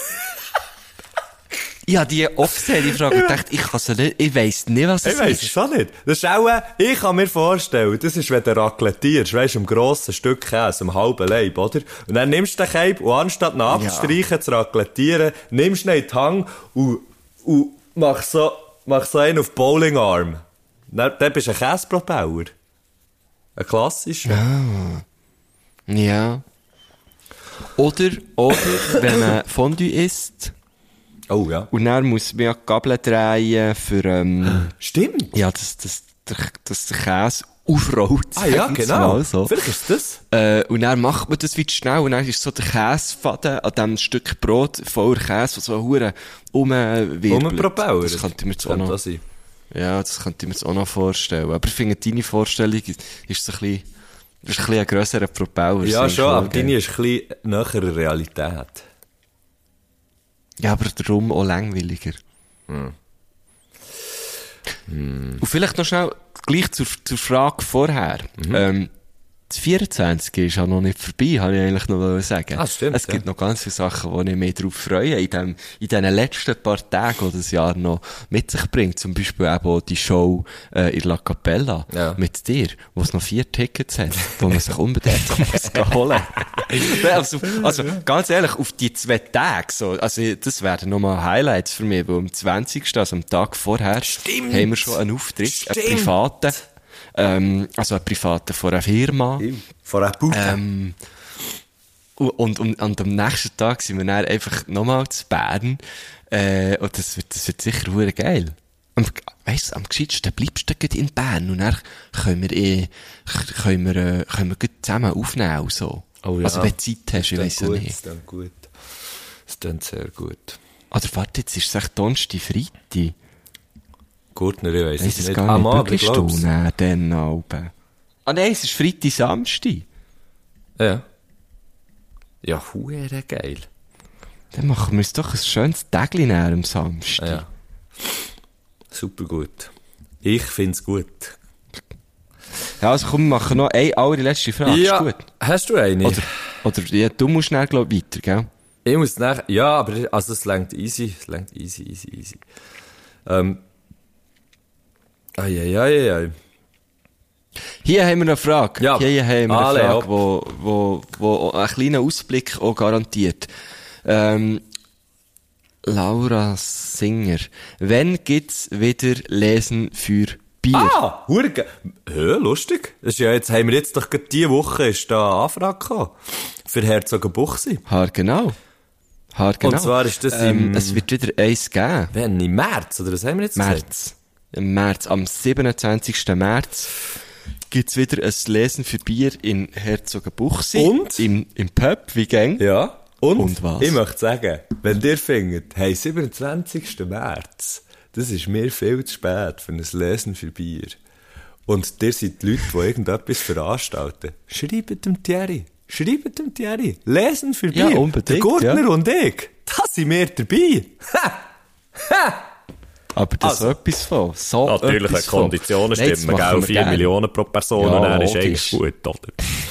Speaker 1: Ich habe die oft gesehen, die Frage, und dachte, ich weiss nicht, was es ist.
Speaker 4: Ich weiss es auch nicht. Das ist auch, ich kann mir vorstellen, das ist, wenn du raclettierst, weisst du, ein grosses Stück Käse, am halben Leib, oder? Und dann nimmst du den Cape und anstatt ihn abzustreichen, zu raclettieren, nimmst du ihn in die Hand und machst so einen auf Bowlingarm. Dann bist du ein Käsepropeller. Ein klassischer.
Speaker 1: Ja. Oder, wenn man Fondue isst,
Speaker 4: oh ja.
Speaker 1: und dann muss man ja die Gabel drehen für,
Speaker 4: Stimmt.
Speaker 1: Ja, dass der Käse aufrollt.
Speaker 4: Ah ja, genau.
Speaker 1: So.
Speaker 4: Vielleicht ist das.
Speaker 1: Und dann macht man das wieder schnell und dann ist so der Käsefaden an diesem Stück Brot voller Käse, der so hure umwirbelt.
Speaker 4: Propeller.
Speaker 1: Das könnte ich mir jetzt auch noch, ja, das könnte ich mir jetzt auch noch vorstellen. Aber ich finde, deine Vorstellung ist so ein bisschen ein grösserer Propeller.
Speaker 4: Ja, schon, aber deine ist ein bisschen näher der Realität.
Speaker 1: Ja, aber darum auch langweiliger. Und vielleicht noch schnell, gleich zur Frage vorher. Das 24 ist ja noch nicht vorbei, habe ich eigentlich noch sagen.
Speaker 4: Ah, stimmt.
Speaker 1: Es gibt noch ganz viele Sachen, wo ich mich darauf freue, in diesen letzten paar Tagen, die das Jahr noch mit sich bringt. Zum Beispiel eben auch die Show, in La Capella, mit dir, wo es noch 4 Tickets hat, wo man sich unbedingt muss holen. Also, ganz ehrlich, auf die 2 Tage, so, also, das werden nochmal Highlights für mich, weil am 20., also am Tag vorher, haben wir schon einen Auftritt, einen privaten, also ein privater von einer Firma.
Speaker 4: Von einer Bude.
Speaker 1: Und am nächsten Tag sind wir dann einfach nochmal zu Bern. Und das wird sicher verdammt geil. Und weisst du, am gescheitsten bleibst du in Bern und dann können wir gut zusammen aufnehmen und so.
Speaker 4: Oh ja.
Speaker 1: Also wenn du Zeit hast, ich weiss ja nicht.
Speaker 4: Das klingt gut. Das klingt sehr gut.
Speaker 1: Oder warte, jetzt ist es echt Donnerstag, Freitag.
Speaker 4: Gurtner, ich weiss es nicht.
Speaker 1: Gar nicht. Wirklich du? Nein, dann oben. Ah nein, es ist Freitag, Samstag.
Speaker 4: Ja. Ja, hure geil.
Speaker 1: Dann machen wir uns doch ein schönes Tägli näher am Samstag.
Speaker 4: Ja. Super gut. Ich find's gut.
Speaker 1: Ja, also komm, wir machen noch eine allerletzte Frage.
Speaker 4: Ja,
Speaker 1: ist gut.
Speaker 4: Hast du eine?
Speaker 1: Oder ja, du musst schnell, glaub ich, weiter, gell?
Speaker 4: Ich muss nachher, ja, aber also es lenkt easy.
Speaker 1: Hier Hier haben wir eine Frage.
Speaker 4: Ja.
Speaker 1: Hier haben wir eine
Speaker 4: Alle,
Speaker 1: Frage, wo einen kleinen Ausblick auch garantiert. Laura Singer. Wann gibt's wieder Lesen für Bier?
Speaker 4: Ah, Hurge. Ja, lustig. Das ist ja jetzt, haben wir jetzt doch gerade diese Woche ist da eine Anfrage gekommen. Für Herzogenbuchsee.
Speaker 1: Haargenau.
Speaker 4: Und zwar ist das im...
Speaker 1: es wird wieder eins geben.
Speaker 4: Wenn? Im März? Oder was haben wir jetzt
Speaker 1: März. Im März. Am 27. März gibt's wieder ein Lesen für Bier in Herzogenbuchsee.
Speaker 4: Und?
Speaker 1: Im Pub, wie gäng.
Speaker 4: Ja.
Speaker 1: Und was?
Speaker 4: Ich möchte sagen, wenn ihr findet, hey, 27. März, das ist mir viel zu spät für ein Lesen für Bier. Und ihr seid die Leute, die irgendetwas veranstalten. Schreibt dem Thierry. Lesen für Bier.
Speaker 1: Ja, unbedingt,
Speaker 4: der Gurtner
Speaker 1: ja.
Speaker 4: und ich, da sind wir dabei.
Speaker 1: Aber das ist etwas von. So
Speaker 5: Natürlich, wenn
Speaker 1: etwas von.
Speaker 5: Konditionen
Speaker 1: Nein, das
Speaker 5: stimmen,
Speaker 1: machen
Speaker 5: gell,
Speaker 1: wir
Speaker 5: 4
Speaker 1: gerne.
Speaker 5: Millionen pro Person,
Speaker 1: Ja,
Speaker 5: und dann ist
Speaker 1: logisch.
Speaker 5: eigentlich gut, oder?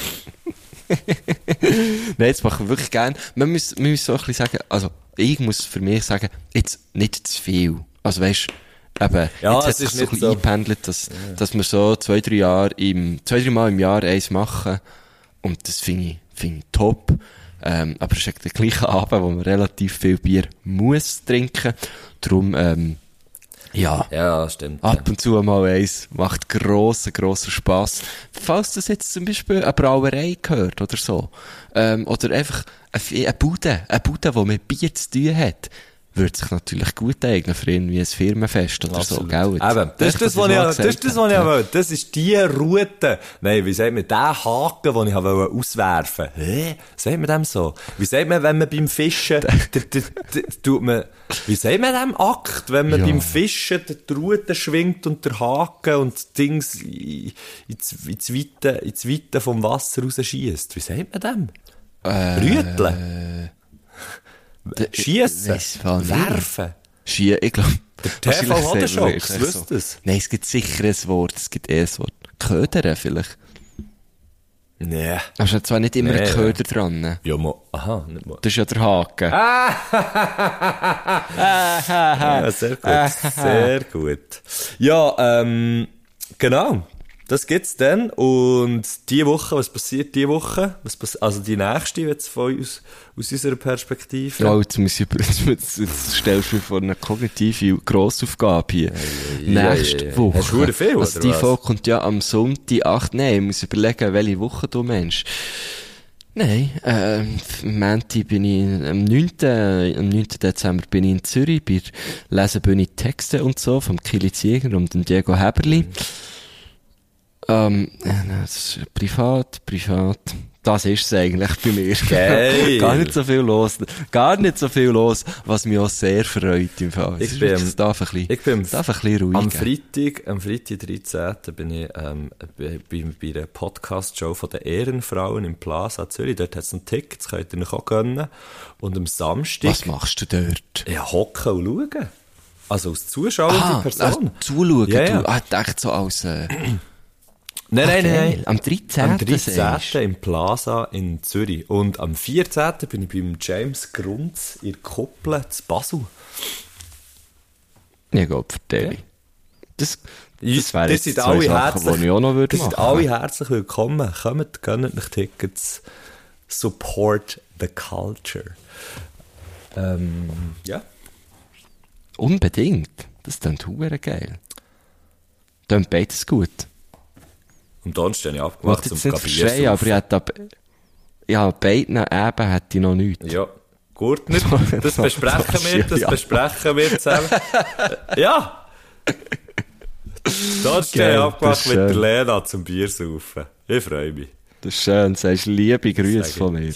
Speaker 1: Nein, das machen wir wirklich gerne. Man muss so ein bisschen sagen, also, ich muss für mich sagen, jetzt nicht zu viel. Also, weisst, eben,
Speaker 4: Ja,
Speaker 1: jetzt hat
Speaker 4: es
Speaker 1: sich
Speaker 4: ist
Speaker 1: so ein
Speaker 4: nicht
Speaker 1: bisschen
Speaker 4: so.
Speaker 1: eingependelt, dass wir so 2-3 Mal im Jahr eins machen. Und das finde ich top. Aber es ist echt der gleiche Abend, wo man relativ viel Bier muss trinken. Darum, ja.
Speaker 4: Ja, stimmt.
Speaker 1: Ab und zu mal eins macht grosser Spass. Falls das jetzt zum Beispiel eine Brauerei gehört oder so, oder einfach eine Bude, die mit Bier zu tun hat, würde sich natürlich gut eignen für irgendwie ein Firmenfest oder
Speaker 4: Absolut.
Speaker 1: so, gell? Jetzt,
Speaker 4: Eben, das ist das, was ich wollte. Das ist die Route. Nein, wie sagt man, der Haken, den ich auswerfen wollte. Hä? Sagt man dem so? Wie sagt man, wenn man beim Fischen, tut man, wie sagt man dem Akt, wenn man beim Fischen die Route schwingt und der Haken und das Dings ins Weite vom Wasser rausschießt? Wie sagt man dem? Rüteln? Schiessen? Werfen?
Speaker 1: Ich glaube,
Speaker 4: Der TV hat schon, wüsste es.
Speaker 1: Nein, es gibt sicher ein Wort, es gibt ein Wort. Ködern vielleicht.
Speaker 4: Nee.
Speaker 1: Da ist ja zwar nicht immer
Speaker 4: Nee.
Speaker 1: ein Köder dran.
Speaker 4: Ja, aha, nicht mal.
Speaker 1: Das ist ja der Haken.
Speaker 4: Ja, sehr gut, sehr gut. Ja, genau. Das gibt's dann. Und die Woche, was passiert die Woche? Also die nächste jetzt von uns, aus unserer Perspektive.
Speaker 1: Ja, jetzt stellst du mir vor eine kognitive Grossaufgabe hier. Nächste Woche.
Speaker 4: Hast du verdammt viel,
Speaker 1: also
Speaker 4: oder
Speaker 1: die
Speaker 4: was?
Speaker 1: Folge kommt ja am Sonntag 8. Nein, ich muss überlegen, welche Woche du meinst. Nein, am Montag bin ich, am 9. Dezember bin ich in Zürich bei der Lesebühne Texte und so, vom Kili Zieger und dem Diego Heberli. Das ist privat. Das ist es eigentlich bei mir.
Speaker 4: Geil.
Speaker 1: Gar nicht so viel los, was mich auch sehr freut im Fall. Es darf ein bisschen ruhig
Speaker 4: Am
Speaker 1: gehen.
Speaker 4: Freitag 13. bin ich bei einer Podcast-Show von den Ehrenfrauen im Plaza Zürich. Dort hat es ein Ticket, das könnt ihr euch auch gönnen. Und am Samstag...
Speaker 1: Was machst du dort?
Speaker 4: Ja, hocken und schauen. Also als zuschauende Person.
Speaker 1: Zuschauen.
Speaker 4: Ja.
Speaker 1: Du echt so als...
Speaker 4: Nein.
Speaker 1: Am 13.
Speaker 4: Am 13.
Speaker 1: sagst du?
Speaker 4: im Plaza in Zürich. Und am 14. bin ich beim James Grunz in der Kuppel zu Basel.
Speaker 1: Ja, Gott, vertell. Das wäre jetzt
Speaker 4: sind
Speaker 1: zwei
Speaker 4: alle
Speaker 1: Sachen, die ich auch noch würde
Speaker 4: Ihr seid
Speaker 1: machen.
Speaker 4: alle herzlich willkommen. Kommt, gönnt euch Tickets. Support the culture. Ja.
Speaker 1: Unbedingt. Das klingt verdammt geil. Klingt beides gut.
Speaker 4: Und dann stehe ich
Speaker 1: Ich
Speaker 4: abgemacht
Speaker 1: wollte
Speaker 4: zum
Speaker 1: jetzt nicht verstehen, aber ich hätte beiden Eben hätte ich noch nichts.
Speaker 4: Ja, gut nicht. Das besprechen wir zusammen. Ja! Dann stehe ich abgemacht mit der Lena zum Biersaufen. Ich freue mich.
Speaker 1: Das ist schön, sagst liebe Grüße von mir.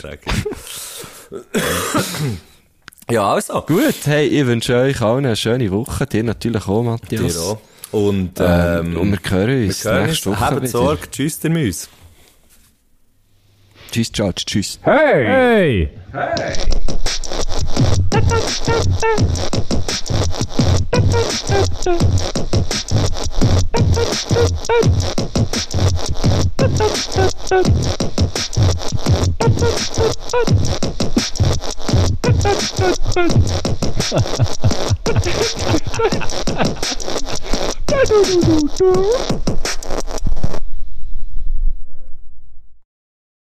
Speaker 4: Ja, also.
Speaker 1: Gut, hey, ich wünsche euch allen eine schöne Woche. Dir natürlich auch, Matthias.
Speaker 4: Dir auch. Und
Speaker 1: wir hören uns nächste Woche
Speaker 4: Habt
Speaker 1: wieder.
Speaker 4: Sorge. Tschüss, der Müs.
Speaker 1: Tschüss, George, tschüss.
Speaker 6: Hey!
Speaker 3: Du.